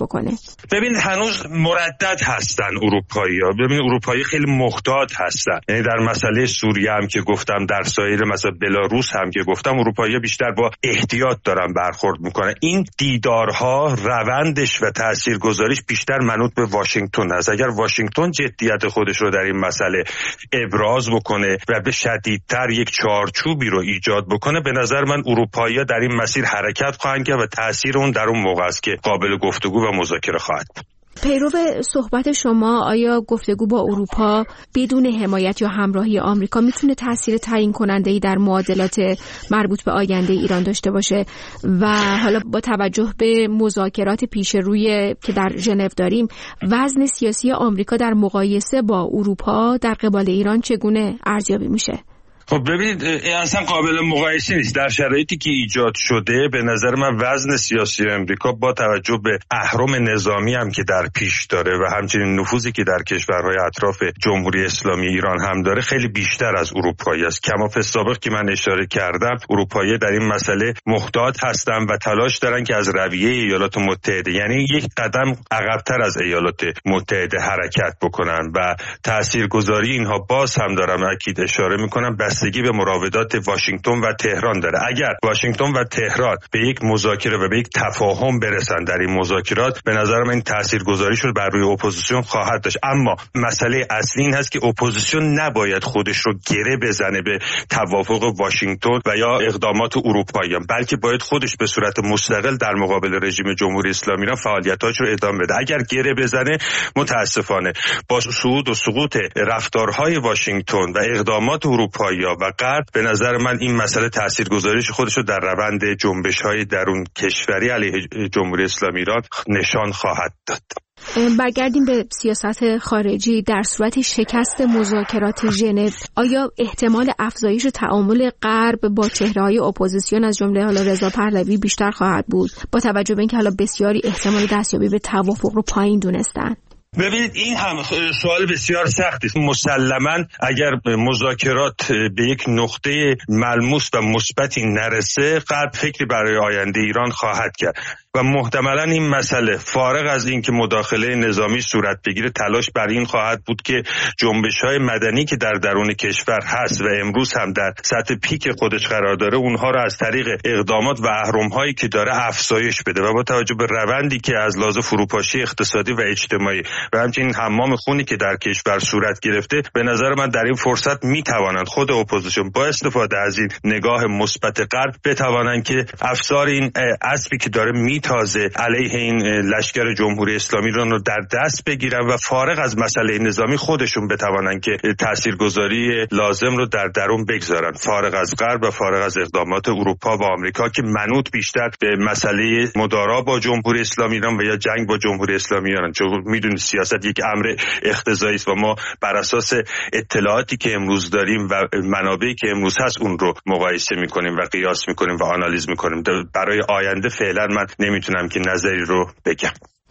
بکنه؟ ببین هنوز مردد هستن اروپایی‌ها. ببین اروپایی خیلی محتاط هستن، یعنی در مسئله سوریه هم که گفتم، در سایر مثلا بلاروس هم که گفتم، اروپایی‌ها بیشتر با احتیاط دارن برخورد میکنن. این دیدارها روندش و تاثیرگذاریش بیشتر منوط به واشنگتن هست. اگر واشنگتن جدیت خودش رو در این مسئله ابراز بکنه و به شدیدتر یک چارچوبی رو ایجاد بکنه، به نظر من اروپایی‌ها در این مسیر حرکت خواهند کرد و تاثیر اون در اون موقع است که قابل گفتگو و مذاکره خواهد بود. پیرو صحبت شما، آیا گفتگو با اروپا بدون حمایت یا همراهی آمریکا میتونه تاثیر تعیین کننده‌ای در معادلات مربوط به آینده ایران داشته باشه؟ و حالا با توجه به مذاکرات پیش روی که در ژنو داریم، وزن سیاسی آمریکا در مقایسه با اروپا در قبال ایران چگونه ارزیابی میشه؟ خب ببینید این اصلا قابل مقایسه نیست. در شرایطی که ایجاد شده به نظر من وزن سیاسی آمریکا با توجه به اهرم نظامی هم که در پیش داره و همچنین نفوذی که در کشورهای اطراف جمهوری اسلامی ایران هم داره خیلی بیشتر از اروپایی است. کما فی السابق که من اشاره کردم، اروپایی در این مسئله محتاط هستند و تلاش دارن که از رویه ایالات متحده، یعنی یک قدم عقب‌تر از ایالات متحده حرکت بکنن و تاثیرگذاری اینها باز هم دارم اکید اشاره میکنم بستگی به مراودات واشنگتن و تهران داره. اگر واشنگتن و تهران به یک مذاکره و به یک تفاهم برسن در این مذاکرات، به نظر من این تاثیرگذاریشون بر روی اپوزیسیون خواهد داشت. اما مسئله اصلی این هست که اپوزیسیون نباید خودش رو گره بزنه به توافق واشنگتن و یا اقدامات اروپاییان، بلکه باید خودش به صورت مستقل در مقابل رژیم جمهوری اسلامی ایران فعالیتاش رو ادامه بده. اگر گره بزنه، متاسفانه با صعود و سقوط رفتارهای واشنگتن و اقدامات اروپایی و غرب، به نظر من این مسئله تاثیرگذاریش خودش رو در روند جنبش‌های درون کشوری علیه جمهوری اسلامی ایران نشان خواهد داد. برگردیم به سیاست خارجی. در صورت شکست مذاکرات ژنو، آیا احتمال افزایش تعامل غرب با چهره‌های اپوزیسیون از جمله حالا رضا پهلوی بیشتر خواهد بود، با توجه به اینکه حالا بسیاری احتمال دستیابی به توافق رو پایین دونستن؟ ببینید این هم سوال بسیار سختی است. مسلماً اگر مذاکرات به یک نقطه ملموس و مثبتی نرسه، غرب فکری برای آینده ایران خواهد کرد و محتملاً این مسئله فارغ از این که مداخله نظامی صورت بگیره، تلاش بر این خواهد بود که جنبش‌های مدنی که در درون کشور هست و امروز هم در سطح پیک خودش قرار داره، اونها را از طریق اقدامات و اهرم‌هایی که داره افزایش بده و با توجه به روندی که از لحاظ فروپاشی اقتصادی و اجتماعی و همچنین حمام خونی که در کشور صورت گرفته، به نظر من در این فرصت میتوانند خود اپوزیسیون با استفاده از این نگاه مثبت غرب بتوانند که افسار این اسبی که داره میتازه علیه این لشکر جمهوری اسلامی رو در دست بگیرن و فارغ از مسئله نظامی خودشون بتوانند که تاثیرگذاری لازم رو در درون بگذارن، فارغ از غرب و فارغ از اقدامات اروپا و آمریکا که منوط بیشتر به مسئله مدارا با جمهوری اسلامی ایران و یا جنگ با جمهوری اسلامی ایران. چون میدونید سیاست یک امر اقتضایی است و ما بر اساس اطلاعاتی که امروز داریم و منابعی که امروز هست اون رو مقایسه میکنیم و قیاس میکنیم و آنالیز میکنیم. برای آینده فعلا من نمیتونم که نظری رو بگم.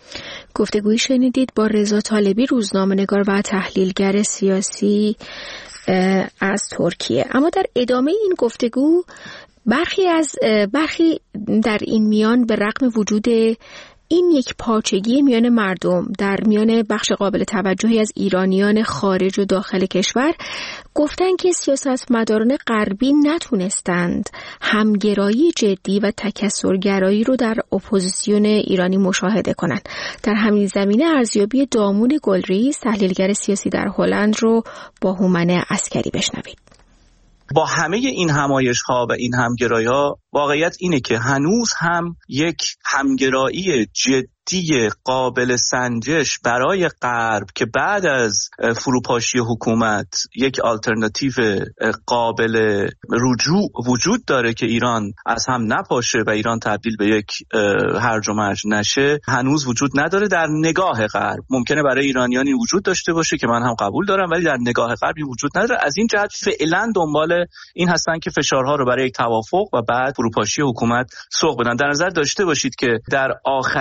گفتگویی شنیدید با رضا طالبی، روزنامه‌نگار و تحلیلگر سیاسی از ترکیه. اما در ادامه این گفتگو برخی از برخی در این میان به رغم وجود این یک پارچگی میان مردم در میان بخش قابل توجهی از ایرانیان خارج و داخل کشور، گفتن که سیاستمداران غربی نتونستند همگرایی جدی و تکثرگرایی رو در اپوزیسیون ایرانی مشاهده کنند. در همین زمینه ارزیابی دامون گلریز، تحلیلگر سیاسی در هلند، رو با هومن عسکری بشنوید. با همه این همایش‌ها و این همگرایی‌ها، واقعیت اینه که هنوز هم یک همگرایی جدی قابل سنجش برای غرب که بعد از فروپاشی حکومت یک آلترناتیو قابل رجوع وجود داره که ایران از هم نپاشه و ایران تبدیل به یک هرج و مرج نشه، هنوز وجود نداره در نگاه غرب. ممکنه برای ایرانیان این وجود داشته باشه که من هم قبول دارم، ولی در نگاه غرب این وجود نداره. از این جهت فعلا دنبال این هستن که فشارها رو برای یک توافق و بعد فروپاشی حکومت سوق بدن. در نظر داشته باشید که در آخرین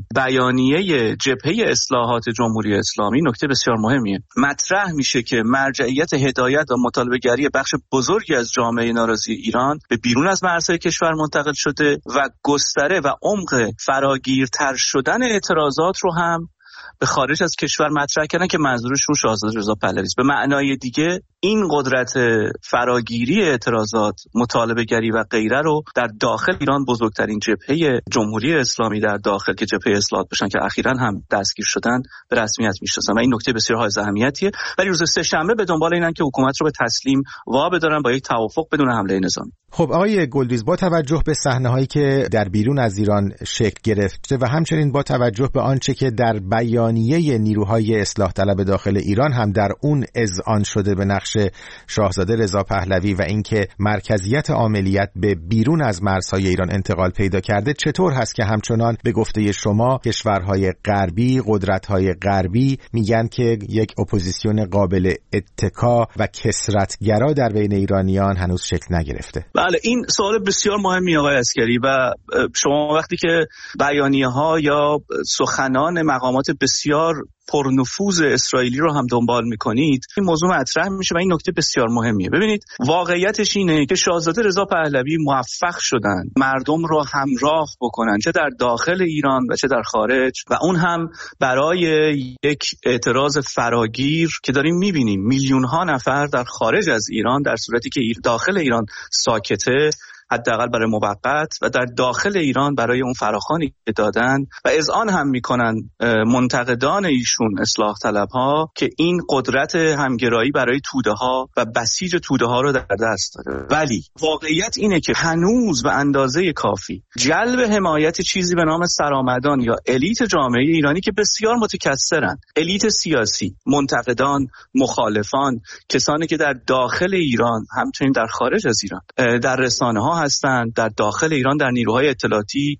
بیانیه جبهه اصلاحات جمهوری اسلامی نکته بسیار مهمیه. مطرح میشه که مرجعیت هدایت و مطالبه‌گری بخش بزرگی از جامعه ناراضی ایران به بیرون از مرزهای کشور منتقل شده و گستره و عمق فراگیرتر شدن اعتراضات رو هم به خارج از کشور مطرح کردن که منظورشون شاهزاده رضا پهلوی است. به معنای دیگه این قدرت فراگیری اعتراضات، مطالبه‌گری و غیره رو در داخل ایران بزرگترین جبهه جمهوری اسلامی در داخل که جبهه اصلاحات باشن که اخیراً هم دستگیر شدن به رسمیت میشناسن و این نکته بسیار حائز اهمیتیه. ولی روز سه‌شنبه به دنبال اینن که حکومت رو به تسلیم وا بدارن با یک توافق بدون حمله نظامی. خب آقای گلدویز، با توجه به صحنه‌هایی که در بیرون از ایران شکل گرفته و همچنین با توجه به آنچه که در بیانیه نیروهای اصلاح طلب داخل ایران هم در اون اذعان شده به نقش شاهزاده رضا پهلوی و اینکه مرکزیت عاملیت به بیرون از مرزهای ایران انتقال پیدا کرده، چطور هست که همچنان به گفته شما کشورهای غربی، قدرت‌های غربی میگن که یک اپوزیسیون قابل اتکا و کثرت‌گرا در بین ایرانیان هنوز شکل نگرفته؟ بله، این سوال بسیار مهمی آقای عسکری و شما وقتی که بیانیه‌ها یا سخنان مقامات بسیار پرنفوذ اسرائیلی رو هم دنبال میکنید، این موضوع مطرح میشه و این نکته بسیار مهمیه. ببینید واقعیتش اینه که شاهزاده رضا پهلوی موفق شدن مردم رو همراه بکنن چه در داخل ایران و چه در خارج و اون هم برای یک اعتراض فراگیر که داریم میبینیم میلیون ها نفر در خارج از ایران در صورتی که داخل ایران ساکته حداقل برای موقت و در داخل ایران برای اون فراخوانی که دادن و اذعان هم میکنن منتقدان ایشون اصلاح طلب ها که این قدرت همگرایی برای توده ها و بسیج توده ها رو در دست داره. ولی واقعیت اینه که هنوز به اندازه کافی جلب حمایت چیزی به نام سرآمدان یا الیت جامعه ایرانی که بسیار متکثرن، الیت سیاسی، منتقدان، مخالفان، کسانی که در داخل ایران همچنین در خارج از ایران در رسانه ها هستند، در داخل ایران در نیروهای اطلاعاتی،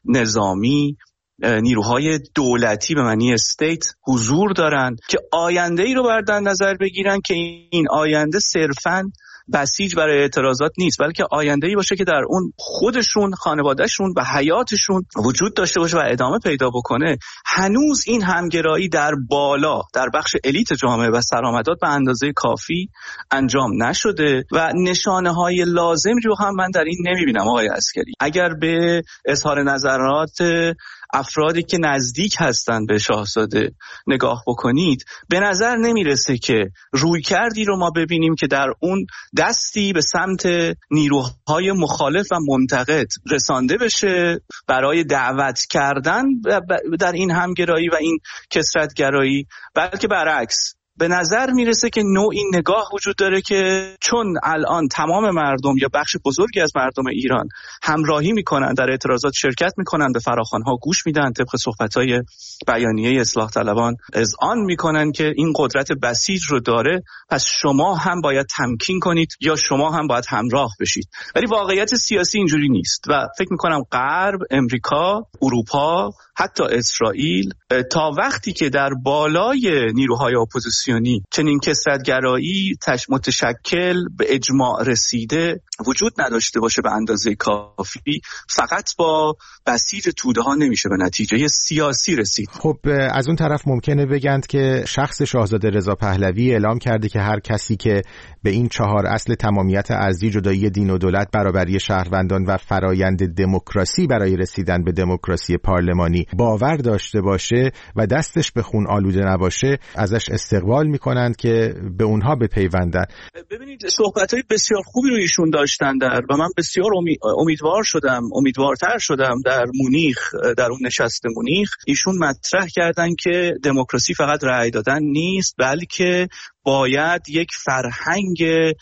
نظامی، نیروهای دولتی به معنی استیت حضور دارند که آینده ای رو بر در نظر بگیرن که این آینده صرفاً بسیج برای اعتراضات نیست، بلکه آینده‌ای باشه که در اون خودشون، خانوادهشون و حیاتشون وجود داشته باشه و ادامه پیدا بکنه. هنوز این همگرایی در بالا در بخش الیت جامعه و سرآمدات به اندازه کافی انجام نشده و نشانه‌های لازم رو هم من در این نمی‌بینم آقای عسکری. اگر به اظهار نظرات افرادی که نزدیک هستند به شاهزاده نگاه بکنید، به نظر نمیرسه که روی کردی رو ما ببینیم که در اون دستی به سمت نیروهای مخالف و منتقد رسانده بشه برای دعوت کردن در این همگرایی و این کثرت‌گرایی، بلکه برعکس به نظر میرسه که نوعی نگاه وجود داره که چون الان تمام مردم یا بخش بزرگی از مردم ایران همراهی میکنن، در اعتراضات شرکت میکنن، به فراخوان‌ها گوش میدن، طبق صحبت‌های بیانیه اصلاح طلبان اذعان میکنن که این قدرت بسیج رو داره، پس شما هم باید تمکین کنید یا شما هم باید همراه بشید. ولی واقعیت سیاسی اینجوری نیست و فکر میکنم غرب، امریکا، اروپا، حتی اسرائیل تا وقتی که در بالای نیروهای اپوزیسیونی چنین کثرت‌گرایی متشکل به اجماع رسیده وجود نداشته باشه به اندازه کافی، فقط با بسیج توده ها نمیشه به نتیجه سیاسی رسید. خب از اون طرف ممکنه بگند که شخص شاهزاده رضا پهلوی اعلام کرده که هر کسی که به این چهار اصل تمامیت ارضی، جدایی دین و دولت، برابری شهروندان و فرایند دموکراسی برای رسیدن به دموکراسی پارلمانی باور داشته باشه و دستش به خون آلوده نباشه، ازش استقبال میکنند که به اونها بپیوندن. ببینید صحبت‌های بسیار خوبی رو ایشون داشتن در و من بسیار امیدوار شدم امیدوارتر شدم در مونیخ، در اون نشست مونیخ ایشون مطرح کردن که دموکراسی فقط رأی دادن نیست، بلکه باید یک فرهنگ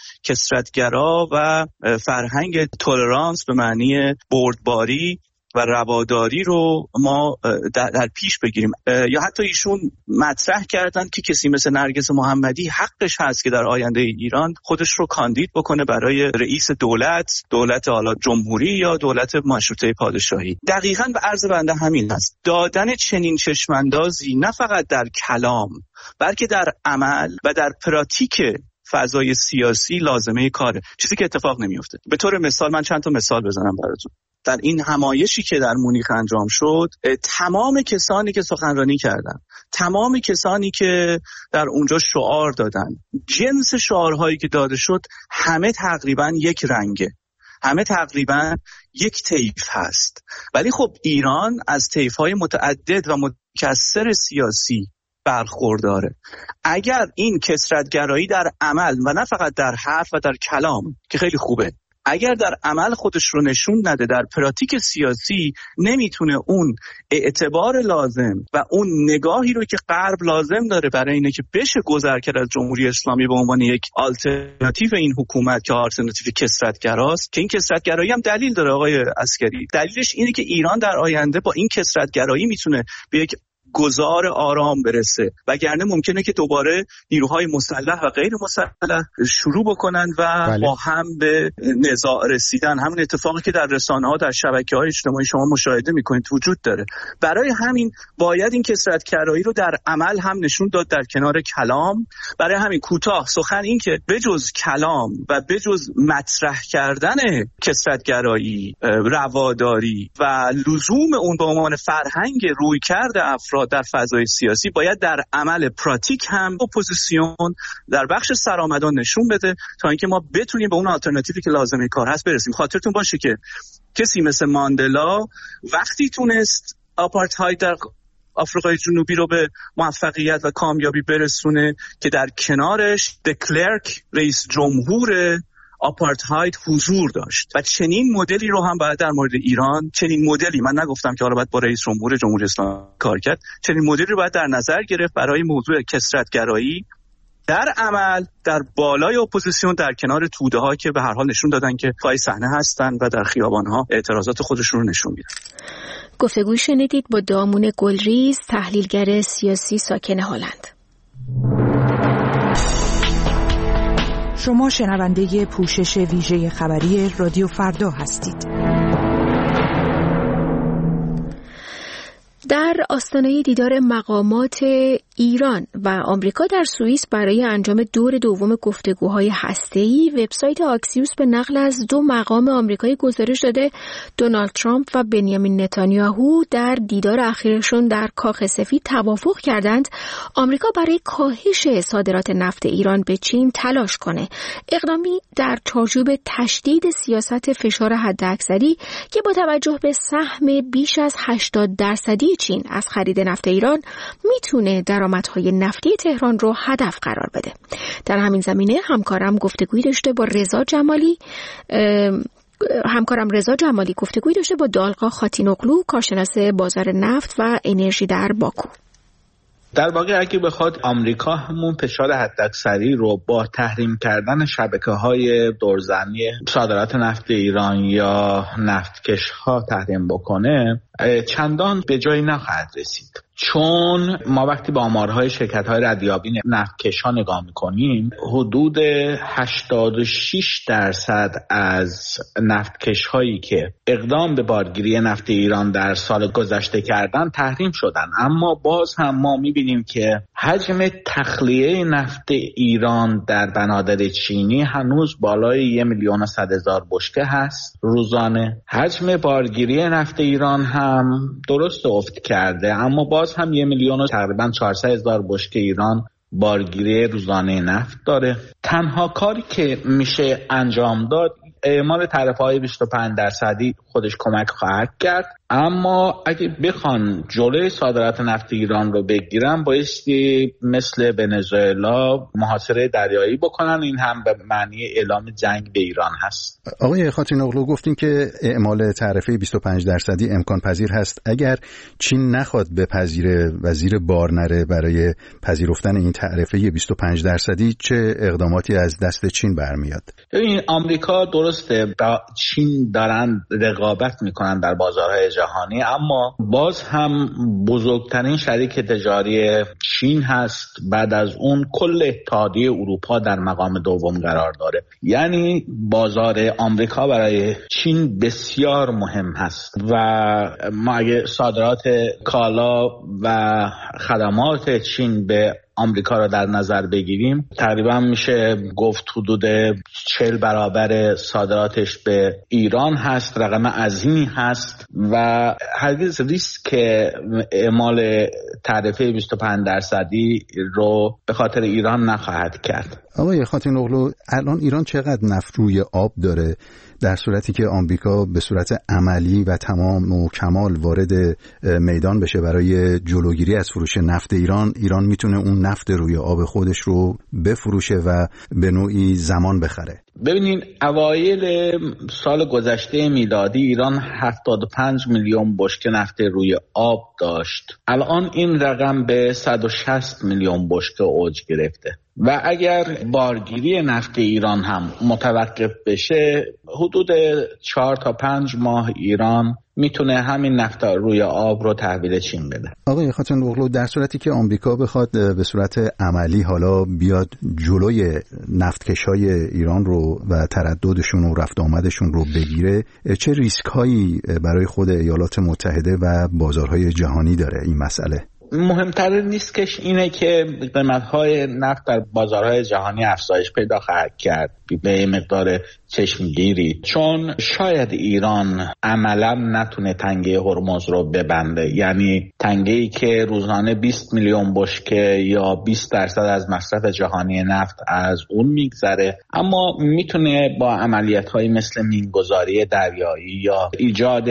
کثرت‌گرا و فرهنگ تولرانس به معنی بردباری و رواداری رو ما در, در پیش بگیریم. یا حتی ایشون مطرح کردن که کسی مثل نرگس محمدی حقش هست که در آینده ایران خودش رو کاندید بکنه برای رئیس دولت، دولت حالا جمهوری یا دولت مشروطه پادشاهی. دقیقاً به عرض بنده همین هست. دادن چنین چشماندازی نه فقط در کلام بلکه در عمل و در پراتیک فضای سیاسی لازمه کاره، چیزی که اتفاق نمیفته. به طور مثال من چند تا مثال بزنم براتون. در این همایشی که در مونیخ انجام شد، تمام کسانی که سخنرانی کردن، تمام کسانی که در اونجا شعار دادن، جنس شعارهایی که داده شد همه تقریبا یک رنگه، همه تقریبا یک طیف هست. ولی خب ایران از طیف‌های متعدد و متکثر سیاسی برخورداره. اگر این کثرت‌گرایی در عمل و نه فقط در حرف و در کلام که خیلی خوبه، اگر در عمل خودش رو نشون نده، در پراتیک سیاسی نمیتونه اون اعتبار لازم و اون نگاهی رو که غرب لازم داره برای اینه که بشه گذر کرد از جمهوری اسلامی به عنوان یک آلترناتیو این حکومت که آلترناتیو کثرت‌گراست، که این کثرت‌گرایی هم دلیل داره آقای عسکری. دلیلش اینه که ایران در آینده با این کثرت‌گرایی میتونه به یک گذار آرام برسه، وگرنه ممکنه که دوباره نیروهای مسلح و غیر مسلح شروع بکنن و بله. با هم به نزاع رسیدن. همون اتفاقی که در رسانه‌ها، در شبکه‌های اجتماعی شما مشاهده می‌کنید وجود داره. برای همین باید این کثرت‌گرایی رو در عمل هم نشون داد در کنار کلام. برای همین کوتاه سخن این که بجز کلام و بجز مطرح کردن کثرت‌گرایی، رواداری و لزوم اون به عنوان فرهنگ رویکرد افراد در فضای سیاسی، باید در عمل پراتیک هم اپوزیسیون در بخش سرآمدان نشون بده تا اینکه ما بتونیم به اون آلترناتیوی که لازمه کار هست برسیم. خاطرتون باشه که کسی مثل ماندلا وقتی تونست آپارتاید در آفریقای جنوبی رو به موفقیت و کامیابی برسونه که در کنارش دکلرک رئیس جمهور آپارتاید حضور داشت و چنین مدلی رو هم باید در مورد ایران، چنین مدلی، من نگفتم که حالا باید با رئیس جمهور جمهوری اسلامی کار کرد، چنین مدلی رو باید در نظر گرفت برای موضوع کثرت‌گرایی در عمل در بالای اپوزیسیون، در کنار توده ها که به هر حال نشون دادن که پای صحنه هستن و در خیابان ها اعتراضات خودشون رو نشون میدن. گفتگوی شنیدید با دامون گلریز، تحلیلگر سیاسی ساکن هلند. شما شنونده پوشش ویژه خبری رادیو فردا هستید. در آستانه دیدار مقامات ایران و آمریکا در سوئیس برای انجام دور دوم گفتگوهای هسته‌ای، وبسایت آکسیوس به نقل از دو مقام آمریکایی گزارش داده دونالد ترامپ و بنیامین نتانیاهو در دیدار اخیرشون در کاخ سفید توافق کردند آمریکا برای کاهش صادرات نفت ایران به چین تلاش کنه. اقدامی در چارچوب تشدید سیاست فشار حداکثری که با توجه به سهم بیش از هشتاد درصدی چین از خرید نفت ایران میتونه درآمدهای نفتی تهران رو هدف قرار بده. در همین زمینه همکارم گفتگویی داشته با رضا جمالی همکارم رضا جمالی گفتگویی داشته با دالقا خاتینوغلو، کارشناس بازار نفت و انرژی در باکو. در واقع اگه بخواد آمریکا همون فشار حداکثری رو با تحریم کردن شبکه‌های دورزنی صادرات نفت ایران یا نفتکش‌ها تحریم بکنه، چندان به جایی نخواهد رسید. چون ما وقتی با آمارهای شرکت‌های ردیابی نفتکش‌ها نگاه می‌کنیم، حدود هشتاد و شش درصد از نفتکش‌هایی که اقدام به بارگیری نفت ایران در سال گذشته کردن تحریم شدن. اما باز هم ما می‌بینیم که حجم تخلیه نفت ایران در بنادر چینی هنوز بالای یک میلیون و صد هزار بشکه هست روزانه. حجم بارگیری نفت ایران هم درست افت کرده، اما باز هم یک میلیون و تقریبا چهارصد هزار بشکه ایران بارگیری روزانه نفت داره. تنها کاری که میشه انجام داد اعمال تعرفه‌های بیست و پنج درصدی خودش کمک خواهد کرد، اما اگه بخوان جلوی صادرات نفت ایران رو بگیرن بایستی مثل ونزوئلا محاصره دریایی بکنن. این هم به معنی اعلام جنگ به ایران هست. آقای خاتینوغلو گفتین که اعمال تعرفه بیست و پنج درصدی امکان پذیر هست اگر چین نخواد بپذیره و زیر بار نره برای پذیرفتن این تعرفه بیست و پنج درصدی، چه اقداماتی از دست چین برمیاد؟ این آمریکا درسته با چین دارن رقابت میکنن در بازارهای جهانی، اما باز هم بزرگترین شریک تجاری چین هست. بعد از اون کل اتحادیه اروپا در مقام دوم قرار داره. یعنی بازار آمریکا برای چین بسیار مهم هست و ما اگه صادرات کالا و خدمات چین به آمریکا رو در نظر بگیریم تقریبا میشه گفت حدود چهل برابر صادراتش به ایران هست. رقم عظیمی هست و هرگز ریسک اعمال تعرفه بیست و پنج درصدی رو به خاطر ایران نخواهد کرد. آقای خاتون اغلو، الان ایران چقدر نفت روی آب داره در صورتی که آمریکا به صورت عملی و تمام و کمال وارد میدان بشه برای جلوگیری از فروش نفت ایران؟ ایران میتونه اون نفت روی آب خودش رو بفروشه و به نوعی زمان بخره. ببینین اوایل سال گذشته میلادی ایران هفتاد و پنج میلیون بشکه نفت روی آب داشت. الان این رقم به صد و شصت میلیون بشکه اوج گرفته و اگر بارگیری نفت ایران هم متوقف بشه حدود چهار تا پنج ماه ایران میتونه همین نفت روی آب رو تحویل چین بده. آقای خاتون اغلو، در صورتی که آمریکا بخواد به صورت عملی حالا بیاد جلوی نفتکش‌های ایران رو و ترددشون و رفت آمدشون رو بگیره، چه ریسک هایی برای خود ایالات متحده و بازارهای جهانی داره این مسئله؟ مهمتر نیستش اینه که قیمت‌های نفت در بازارهای جهانی افزایش پیدا خواهد کرد به مقدار چشمگیری، چون شاید ایران عملا نتونه تنگه هرمز رو ببنده، یعنی تنگه‌ای که روزانه بیست میلیون بشکه یا بیست درصد از مصرف جهانی نفت از اون میگذره، اما میتونه با عملیات‌های مثل مینگذاری دریایی یا ایجاد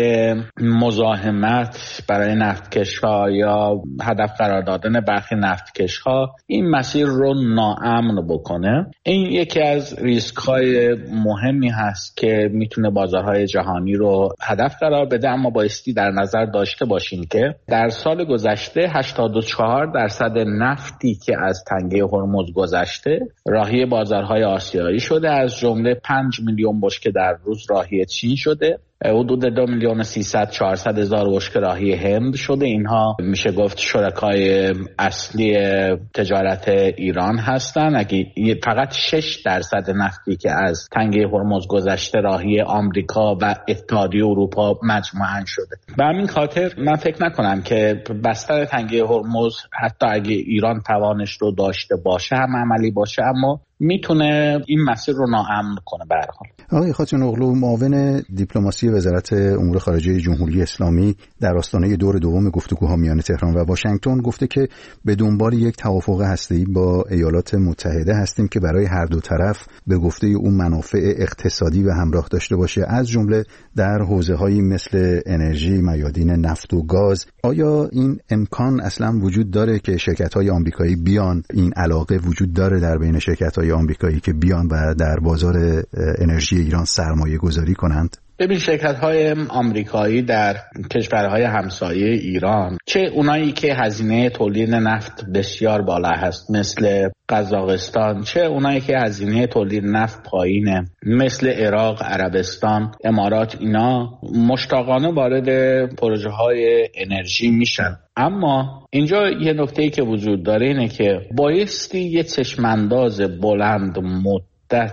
مزاحمت برای نفتکش‌ها یا هدف قرار دادن برخی نفتکش‌ها این مسیر رو ناامن بکنه. این یکی از ریسک‌های مهمی هست که میتونه بازارهای جهانی رو هدف قرار بده، اما بایستی در نظر داشته باشیم که در سال گذشته هشتاد و چهار درصد نفتی که از تنگه هرمز گذشته راهی بازارهای آسیایی شده، از جمله پنج میلیون بشکه در روز راهی چین شده، حدود دو میلیون سیصد چهارصد هزار بشکه راهی هند شده. اینها میشه گفت شرکای اصلی تجارت ایران هستن. اگه فقط شش درصد نفتی که از تنگه هرمز گذشته راهی آمریکا و اتحادیه اروپا مجموعاً شده. به همین خاطر من فکر نکنم که بستر تنگه هرمز حتی اگه ایران توانش رو داشته باشه هم عملی باشه، اما میتونه این مسیر رو ناامن کنه. به هر حال آقای خاتون اغلو، معاون دیپلماسی وزارت امور خارجه جمهوری اسلامی در آستانه دور دوم گفتگوها میان تهران و واشنگتن گفته که به دنبال یک توافق هسته‌ای با ایالات متحده هستیم که برای هر دو طرف به گفته اون منافع اقتصادی به همراه داشته باشه، از جمله در حوزه‌هایی مثل انرژی، میادین نفت و گاز. آیا این امکان اصلا وجود داره که شرکت‌های آمریکایی بیان، این علاقه وجود داره در بین شرکت‌های آمریکایی که بیان و در بازار انرژی ایران سرمایه گذاری کنند؟ ببین شرکت‌های آمریکایی در کشورهای همسایه ایران، چه اونایی که هزینه تولید نفت بسیار بالا هست مثل قزاقستان، چه اونایی که هزینه تولید نفت پایینه مثل عراق، عربستان، امارات، اینا مشتاقانه وارد پروژه‌های انرژی میشن. اما اینجا یه نکته‌ای که وجود داره اینه که بایستی یه چشمانداز بلند مدت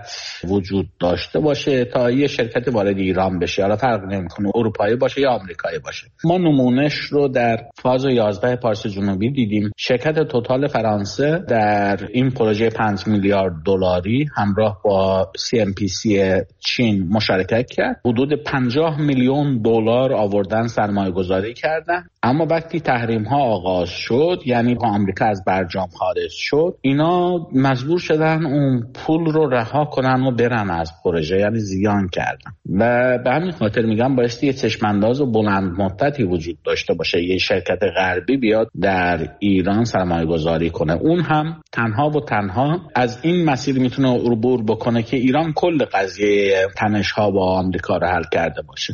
وجود داشته باشه تا یه شرکت وارد ایران بشه، حالا فرق نمیکنه اروپایی باشه یا آمریکایی باشه. ما نمونهش رو در فاز یازده پارس جنوبی دیدیم. شرکت توتال فرانسه در این پروژه پنج میلیارد دلاری همراه با سی ام پی سی چین مشارکت کرد. حدود پنجاه میلیون دلار آوردن سرمایه گذاری کردن، اما وقتی تحریم ها آغاز شد، یعنی آمریکا از برجام خارج شد، اینا مجبور شدن اون پول رو رها کنن و برن از پروژه، یعنی زیان کردن. و به همین خاطر میگم بایستی یه چشمانداز و بلند مدتی وجود داشته باشه، یه شرکت غربی بیاد در ایران سرمایه گذاری کنه، اون هم تنها و تنها از این مسیر میتونه عبور بکنه که ایران کل قضیه تنش ها با آمریکا رو حل کرده باشه.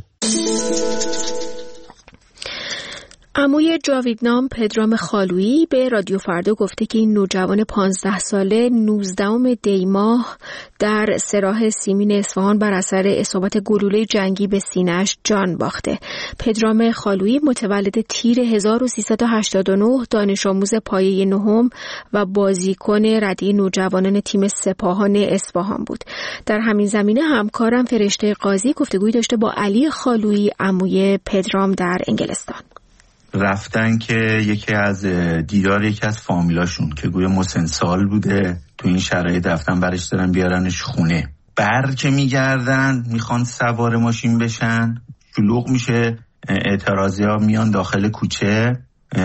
عموی جاویدنام پدرام خالویی به رادیو فردا گفته که این نوجوان پانزده ساله نوزدهم دی ماه در سراح سیمین اصفهان بر اثر اصابت گلوله جنگی به سینه‌اش جان باخته. پدرام خالویی متولد تیر هزار و سیصد و هشتاد و نه، دانش آموز پایه نهم و بازیکن رده نوجوانان تیم سپاهان اصفهان بود. در همین زمینه همکارم فرشته قاضی گفتگویی داشته با علی خالویی عموی پدرام در انگلستان. رفتن که یکی از دیدار یکی از فامیلاشون که گویا مسنسال بوده تو این شرایط رفتن برش دارن بیارنش خونه. بر که میگردن میخوان سوار ماشین بشن، شلوغ میشه، اعتراضی ها میان داخل کوچه،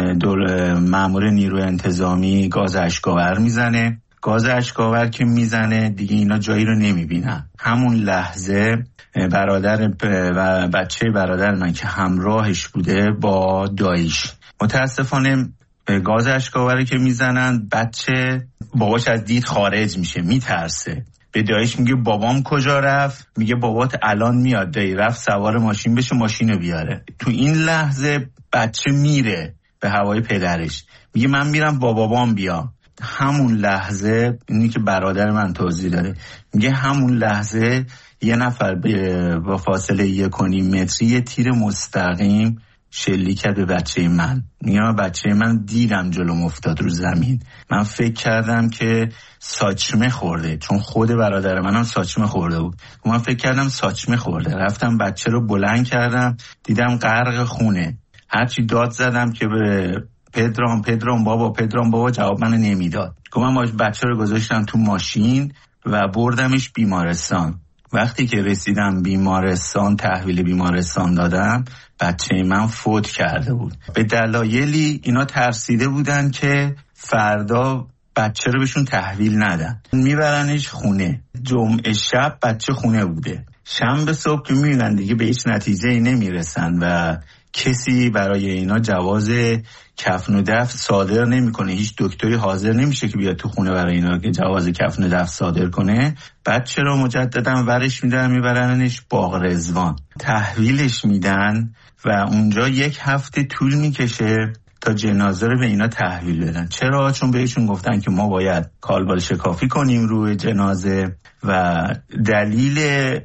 دول مأمور نیروی انتظامی گاز اشک‌آور میزنه. گاز اشک‌آور که میزنه دیگه اینا جایی رو نمیبینن. همون لحظه برادر و بچه برادر من که همراهش بوده با دایش، متاسفانه گاز اشک‌آور که میزنن بچه باباش از دید خارج میشه، میترسه. به دایش میگه بابام کجا رفت؟ میگه بابات الان میاد. دایی رفت سوار ماشین بشه ماشینو بیاره. تو این لحظه بچه میره به هوای پدرش، میگه من میرم با بابام بیام. همون لحظه، اینی که برادر من توضیح داره، میگه همون لحظه یه نفر با فاصله یک و نیم متری یه تیر مستقیم شلیک کرد به بچه من. میگم بچه من دیدم جلوم افتاد رو زمین، من فکر کردم که ساچمه خورده، چون خود برادر منم ساچمه خورده بود. من فکر کردم ساچمه خورده، رفتم بچه رو بلند کردم، دیدم غرق خونه. هرچی داد زدم که به پدرام پدرام بابا پدرام بابا جواب من نمیداد. گفتم بچه رو گذاشتم تو ماشین و بردمش بیمارستان. وقتی که رسیدم بیمارستان، تحویل بیمارستان دادم، بچه من فوت کرده بود. به دلایلی اینا ترسیده بودن که فردا بچه رو بهشون تحویل ندن، میبرنش خونه. جمعه شب بچه خونه بوده، شنبه صبح که میبینن دیگه به هیچ نتیجه نمیرسن و کسی برای اینا جواز کفن و دفن صادر نمیکنه، هیچ دکتری حاضر نمیشه که بیاد تو خونه برای اینا که جواز کفن و دفن صادر کنه. بچه رو مجددا ورش میدن میبرنش باغ رضوان، تحویلش میدن و اونجا یک هفته طول میکشه تا جنازه رو به اینا تحویل بدن. چرا؟ چون بهشون گفتن که ما باید کالبد شکافی کنیم روی جنازه و دلیل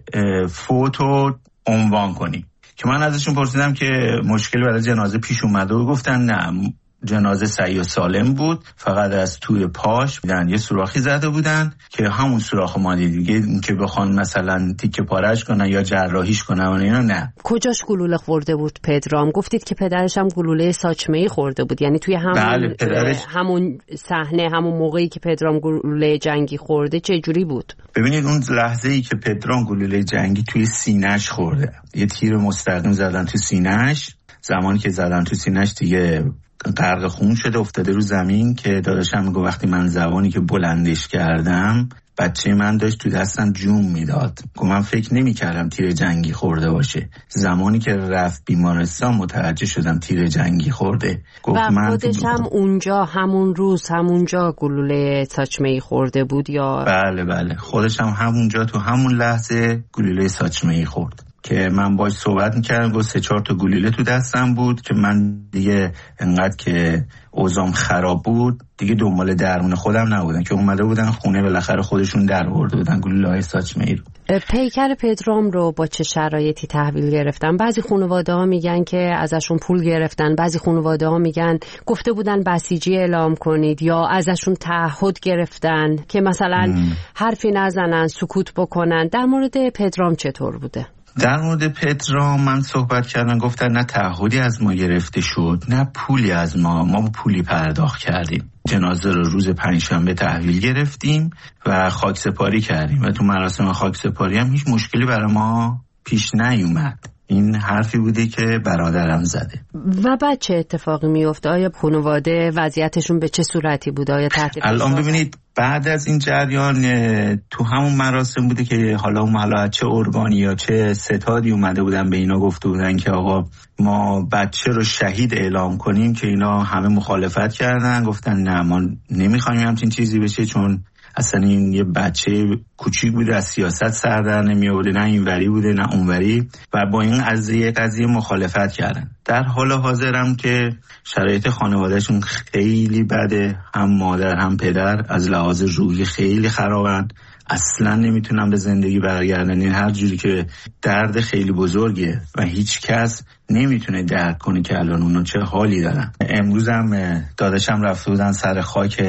فوت رو عنوان کنیم. که من ازشون پرسیدم که مشکلی برای جنازه پیش اومده و گفتن نه، جنازه صحیح و سالم بود، فقط از توی پاش دیدن یه سوراخی زده بودن که همون سوراخ ما دیگه که بخوان مثلا تیکه پارهش کنن یا جراحیش کنن و اینا نه. کجاش گلوله خورده بود پدرام؟ گفتید که پدرش هم گلوله ساچمه‌ای خورده بود، یعنی توی همون بله، پدرش... همون صحنه، همون موقعی که پدرام گلوله جنگی خورده چه جوری بود؟ ببینید اون لحظه‌ای که پدرام گلوله جنگی توی سینه‌اش خورده، یه تیر مستقیم زدن تو سینه‌اش. زمانی که زدن تو سینه‌اش دیگه غرق خون شده، افتاده رو زمین. که داداشم میگه وقتی من زبانی که بلندش کردم بچه من داشت تو دستم جون میداد. من فکر نمی کردم تیر جنگی خورده باشه. زمانی که رفت بیمارستان متوجه شدم تیر جنگی خورده. و خودش هم اونجا همون روز همونجا گلوله ساچمه‌ای خورده بود یا؟ بله بله، خودش هم همونجا تو همون لحظه گلوله ساچمه‌ای خورد که من باش صحبت میکردم. گفت سه چهار تا گلوله تو دستم بود که من دیگه انقدر که اوضاعم خراب بود دیگه دنبال درمون خودم نبودن که اومده بودن خونه، بالاخره خودشون در آورده بودن گلوله‌های ساچمه‌ای رو. پیکر پدرام رو با چه شرایطی تحویل گرفتن؟ بعضی خانواده ها میگن که ازشون پول گرفتن، بعضی خانواده ها میگن گفته بودن بسیجی اعلام کنید، یا ازشون تعهد گرفتن که مثلا ام. حرفی نزنن، سکوت بکنن. در مورد پدرام چطور بوده؟ در مورد پدرام من صحبت کردم، گفتن نه تعهدی از ما گرفته شد نه پولی از ما، ما پولی پرداخت کردیم. جنازه رو روز پنجشنبه تحویل گرفتیم و خاکسپاری کردیم و تو مراسم خاکسپاری هم هیچ مشکلی برای ما پیش نیومد. این حرفی بوده که برادرم زده. و بعد چه اتفاقی میفته؟ آیا خانواده وضعیتشون به چه صورتی بوده؟ آیا تحت الان ببینید بعد از این جریان تو همون مراسم بوده که حالا اون حالا چه ارگانی یا چه ستادی اومده بودن به اینا گفته بودن که آقا ما بچه رو شهید اعلام کنیم، که اینا همه مخالفت کردن، گفتن نه ما نمیخوایم همچین چیزی بشه، چون اصلا این یه بچه کوچیک بوده، از سیاست سر در نمی آورده، نه اینوری بوده نه اونوری، و با این قضیه قضیه مخالفت کردن. در حال حاضرم که شرایط خانوادهشون خیلی بده، هم مادر هم پدر از لحاظ روحی خیلی خرابن، اصلا نمیتونن به زندگی برگردن. این هر جوری که درد خیلی بزرگه و هیچ کس نمیتونه درک کنه که الان اونا چه حالی دارن. امروز هم داداشم رفته بودن سر خاک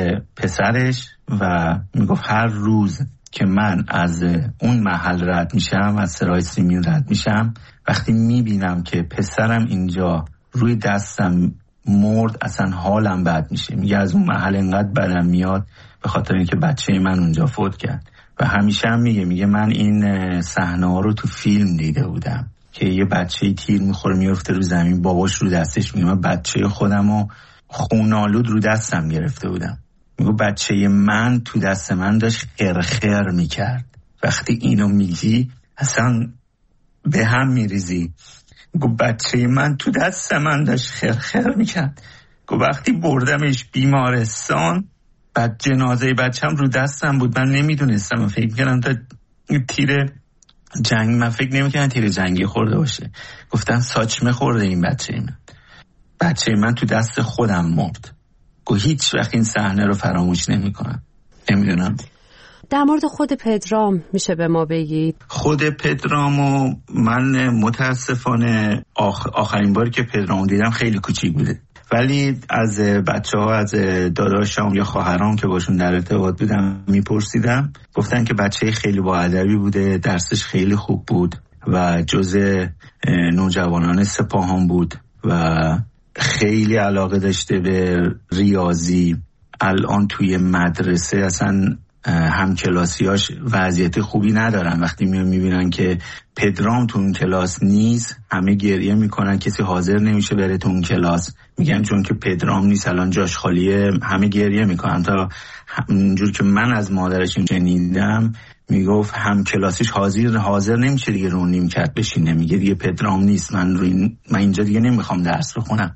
پسرش و میگفت هر روز که من از اون محل رد میشم، از سرای سیمین رد میشم، وقتی میبینم که پسرم اینجا روی دستم مرد اصلا حالم بد میشه. میگه از اون محل انقدر بدم میاد به خاطر اینکه بچه من اونجا فوت کرد. و همیشه هم میگه میگه من این صحنه ها رو تو فیلم دیده بودم که یه بچه تیر میخوره میفته رو زمین، باباش رو دستش. میگه من بچه خودم رو خونالود رو دستم گرفته بودم. میگه بچه من تو دست من داشت خرخر میکرد. وقتی اینو میگی اصلا به هم میریزی. میگه بچه من تو دست من داشت خرخر میکرد. میگه وقتی بردمش بیمارستان بعد جنازه بچم رو دستم بود، من نمیدونستم، من فکر میکردم تا تیر جنگ، من فکر نمیکردم تیر جنگی خورده باشه. گفتم ساچمه خورده این بچه من. بچه من تو دست خودم مرد. گو هیچ وقت این صحنه رو فراموش نمیکنم. نمیدونم در مورد خود پدرام میشه به ما بگید؟ خود پدرامو من متاسفانه آخ... آخرین باری که پدرامو دیدم خیلی کوچیک بوده، ولی از بچه ها، از داداشام یا خواهرام که باشون در ارتباط بودم میپرسیدم، گفتن که بچه خیلی با ادبی بوده، درسش خیلی خوب بود و جزء نوجوانان سپاهان بود و خیلی علاقه داشته به ریاضی. الان توی مدرسه اصلا همکلاسیاش وضعیت خوبی ندارن. وقتی میان میبینن که پدرام تو اون کلاس نیست همه گریه میکنن، کسی حاضر نمیشه بره تو اون کلاس. میگن چون که پدرام نیست الان جاش خالیه، همه گریه میکنن. تا اونجور که من از مادرش شنیدم میگفت همکلاسیش حاضر حاضر نمیشه دیگه رو نیمکت بشینه، میگه دیگه پدرام نیست، من رو این... من اینجا دیگه نمیخوام درس بخونم.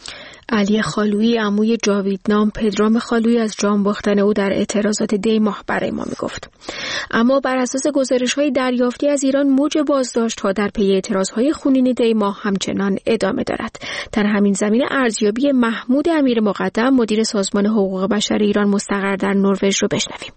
علی خالویی عموی جاویدنام پدرام خالویی از جان باختن او در اعتراضات دی ماه برای ما میگفت. اما بر اساس گزارش‌های دریافتی از ایران موج بازداشت‌ها در پی اعتراض‌های خونین دی ماه همچنان ادامه دارد. در همین زمینه ارزیابی محمود امیر مقدم مدیر سازمان حقوق بشر ایران مستقر در نروژ رو بشنویم.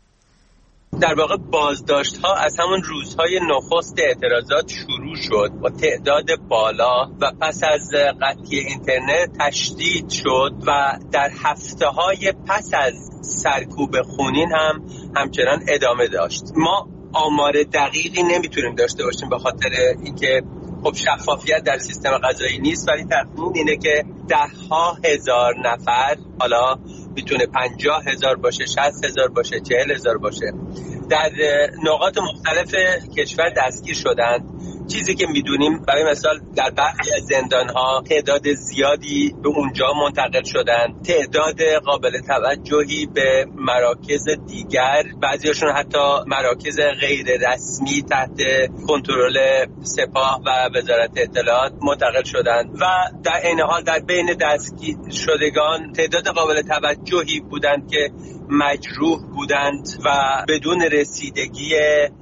در واقع بازداشت ها از همون روزهای نخست اعتراضات شروع شد با تعداد بالا و پس از قطعی اینترنت تشدید شد و در هفته های پس از سرکوب خونین هم همچنان ادامه داشت. ما آمار دقیقی نمیتونیم داشته باشیم به خاطر اینکه خب شفافیت در سیستم قضایی نیست، ولی تخمین اینه که ده ها هزار نفر، حالا میتونه پنجاه هزار باشه، شصت هزار باشه، چهل هزار باشه، در نقاط مختلف کشور دستگیر شدند. چیزی که میدونیم برای مثال در برخی از زندان‌ها تعداد زیادی به اونجا منتقل شدند، تعداد قابل توجهی به مراکز دیگر، بعضیاشون حتی مراکز غیر رسمی تحت کنترل سپاه و وزارت اطلاعات منتقل شدند و در این حال در بین دستگیر شدگان تعداد قابل توجهی بودند که مجروح بودند و بدون رسیدگی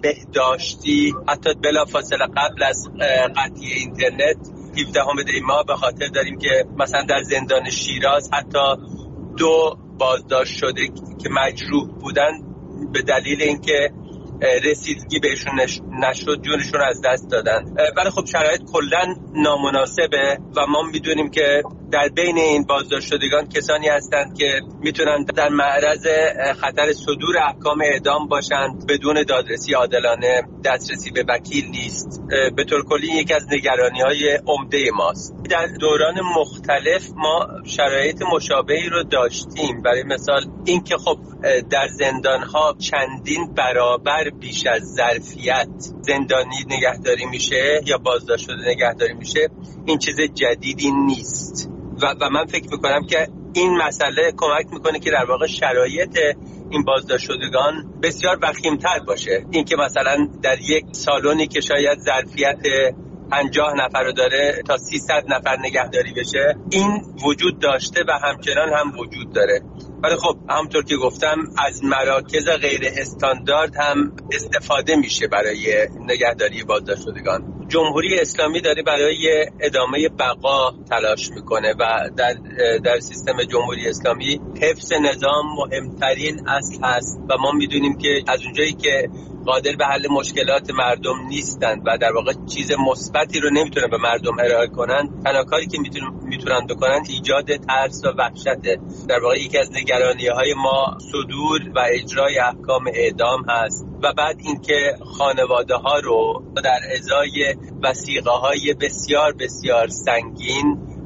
بهداشتی حتی بلافاصله قبل از قطعی اینترنت هفدهم دی ماه به خاطر داریم که مثلا در زندان شیراز حتی دو بازداشت شده که مجروح بودند به دلیل اینکه رسیدگی بهشون نشد جونشون از دست دادن. ولی خب شرایط کلا نامناسبه و ما میدونیم که در بین این بازداشت شدگان کسانی هستند که میتونن در معرض خطر صدور احکام اعدام باشند بدون دادرسی عادلانه، دسترسی به وکیل نیست. به طور کلی یکی از نگرانی‌های عمده ماست. در دوران مختلف ما شرایط مشابهی رو داشتیم. برای مثال اینکه خب در زندان‌ها چندین برابر بیش از ظرفیت زندانی نگهداری میشه یا بازداشت شده نگهداری میشه، این چیز جدیدی نیست و, و من فکر میکنم که این مسئله کمک میکنه که در واقع شرایط این بازداشت شدگان بسیار وخیم‌تر باشه. اینکه مثلا در یک سالونی که شاید ظرفیت پنجاه نفر رو داره تا سیصد نفر نگهداری بشه، این وجود داشته و همچنان هم وجود داره. ولی خب همونطور که گفتم از مراکز غیر استاندارد هم استفاده میشه برای نگهداری بازداشت شدگان. جمهوری اسلامی داره برای ادامه بقا تلاش میکنه و در در سیستم جمهوری اسلامی حفظ نظام مهمترین اصل هست و ما میدونیم که از اونجایی که قادر به حل مشکلات مردم نیستند و در واقع چیز مثبتی رو نمیتونن به مردم ارائه کنن، تنها کاری که میتونن بکنن ایجاد ترس و وحشته. در واقع یکی از نگرانی‌های ما صدور و اجرای احکام اعدام هست و بعد اینکه خانواده‌ها رو در ازای وثیقه‌های بسیار بسیار سنگین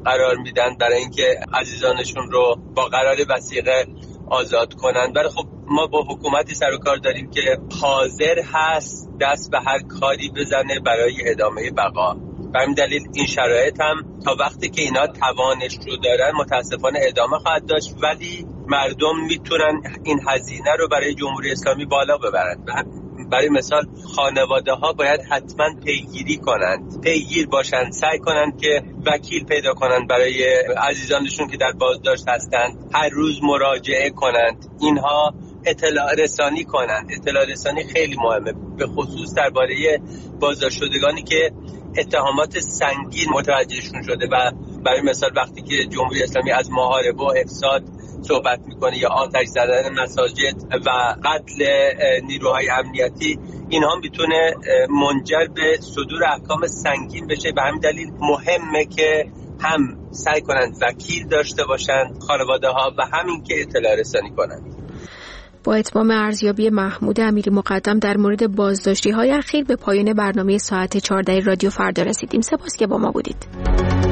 قرار میدن برای اینکه عزیزانشون رو با قرار وثیقه آزاد کنن. ولی خب ما با حکومتی سر و کار داریم که حاضر هست دست به هر کاری بزنه برای ادامه بقا. به همین دلیل این شرایط هم تا وقتی که اینا توانش رو دارن متاسفانه ادامه خواهد داشت، ولی مردم میتونن این هزینه رو برای جمهوری اسلامی بالا ببرن. برای مثال خانواده ها باید حتما پیگیری کنند، پیگیر باشند، سعی کنند که وکیل پیدا کنند برای عزیزانشون که در بازداشت هستند، هر روز مراجعه کنند، اینها اطلاع رسانی کنند. اطلاع رسانی خیلی مهمه، به خصوص درباره بازداشت شدگانی که اتهامات سنگین متوجهشون شده و برای مثال وقتی که جمهوری اسلامی از محاربه و افساد صحبت میکنه یا آتش زدن مساجد و قتل نیروهای امنیتی، اینها میتونه منجر به صدور احکام سنگین بشه. به همین دلیل مهمه که هم سعی کنند وکیل داشته باشند خانواده ها و همین که اطلاع رسانی کنند. با اتمام ارزیابی محمود امیری مقدم در مورد بازداشتی های اخیر به پایان برنامه ساعت چهارده رادیو فردا رسیدیم. سپاس که با ما بودید.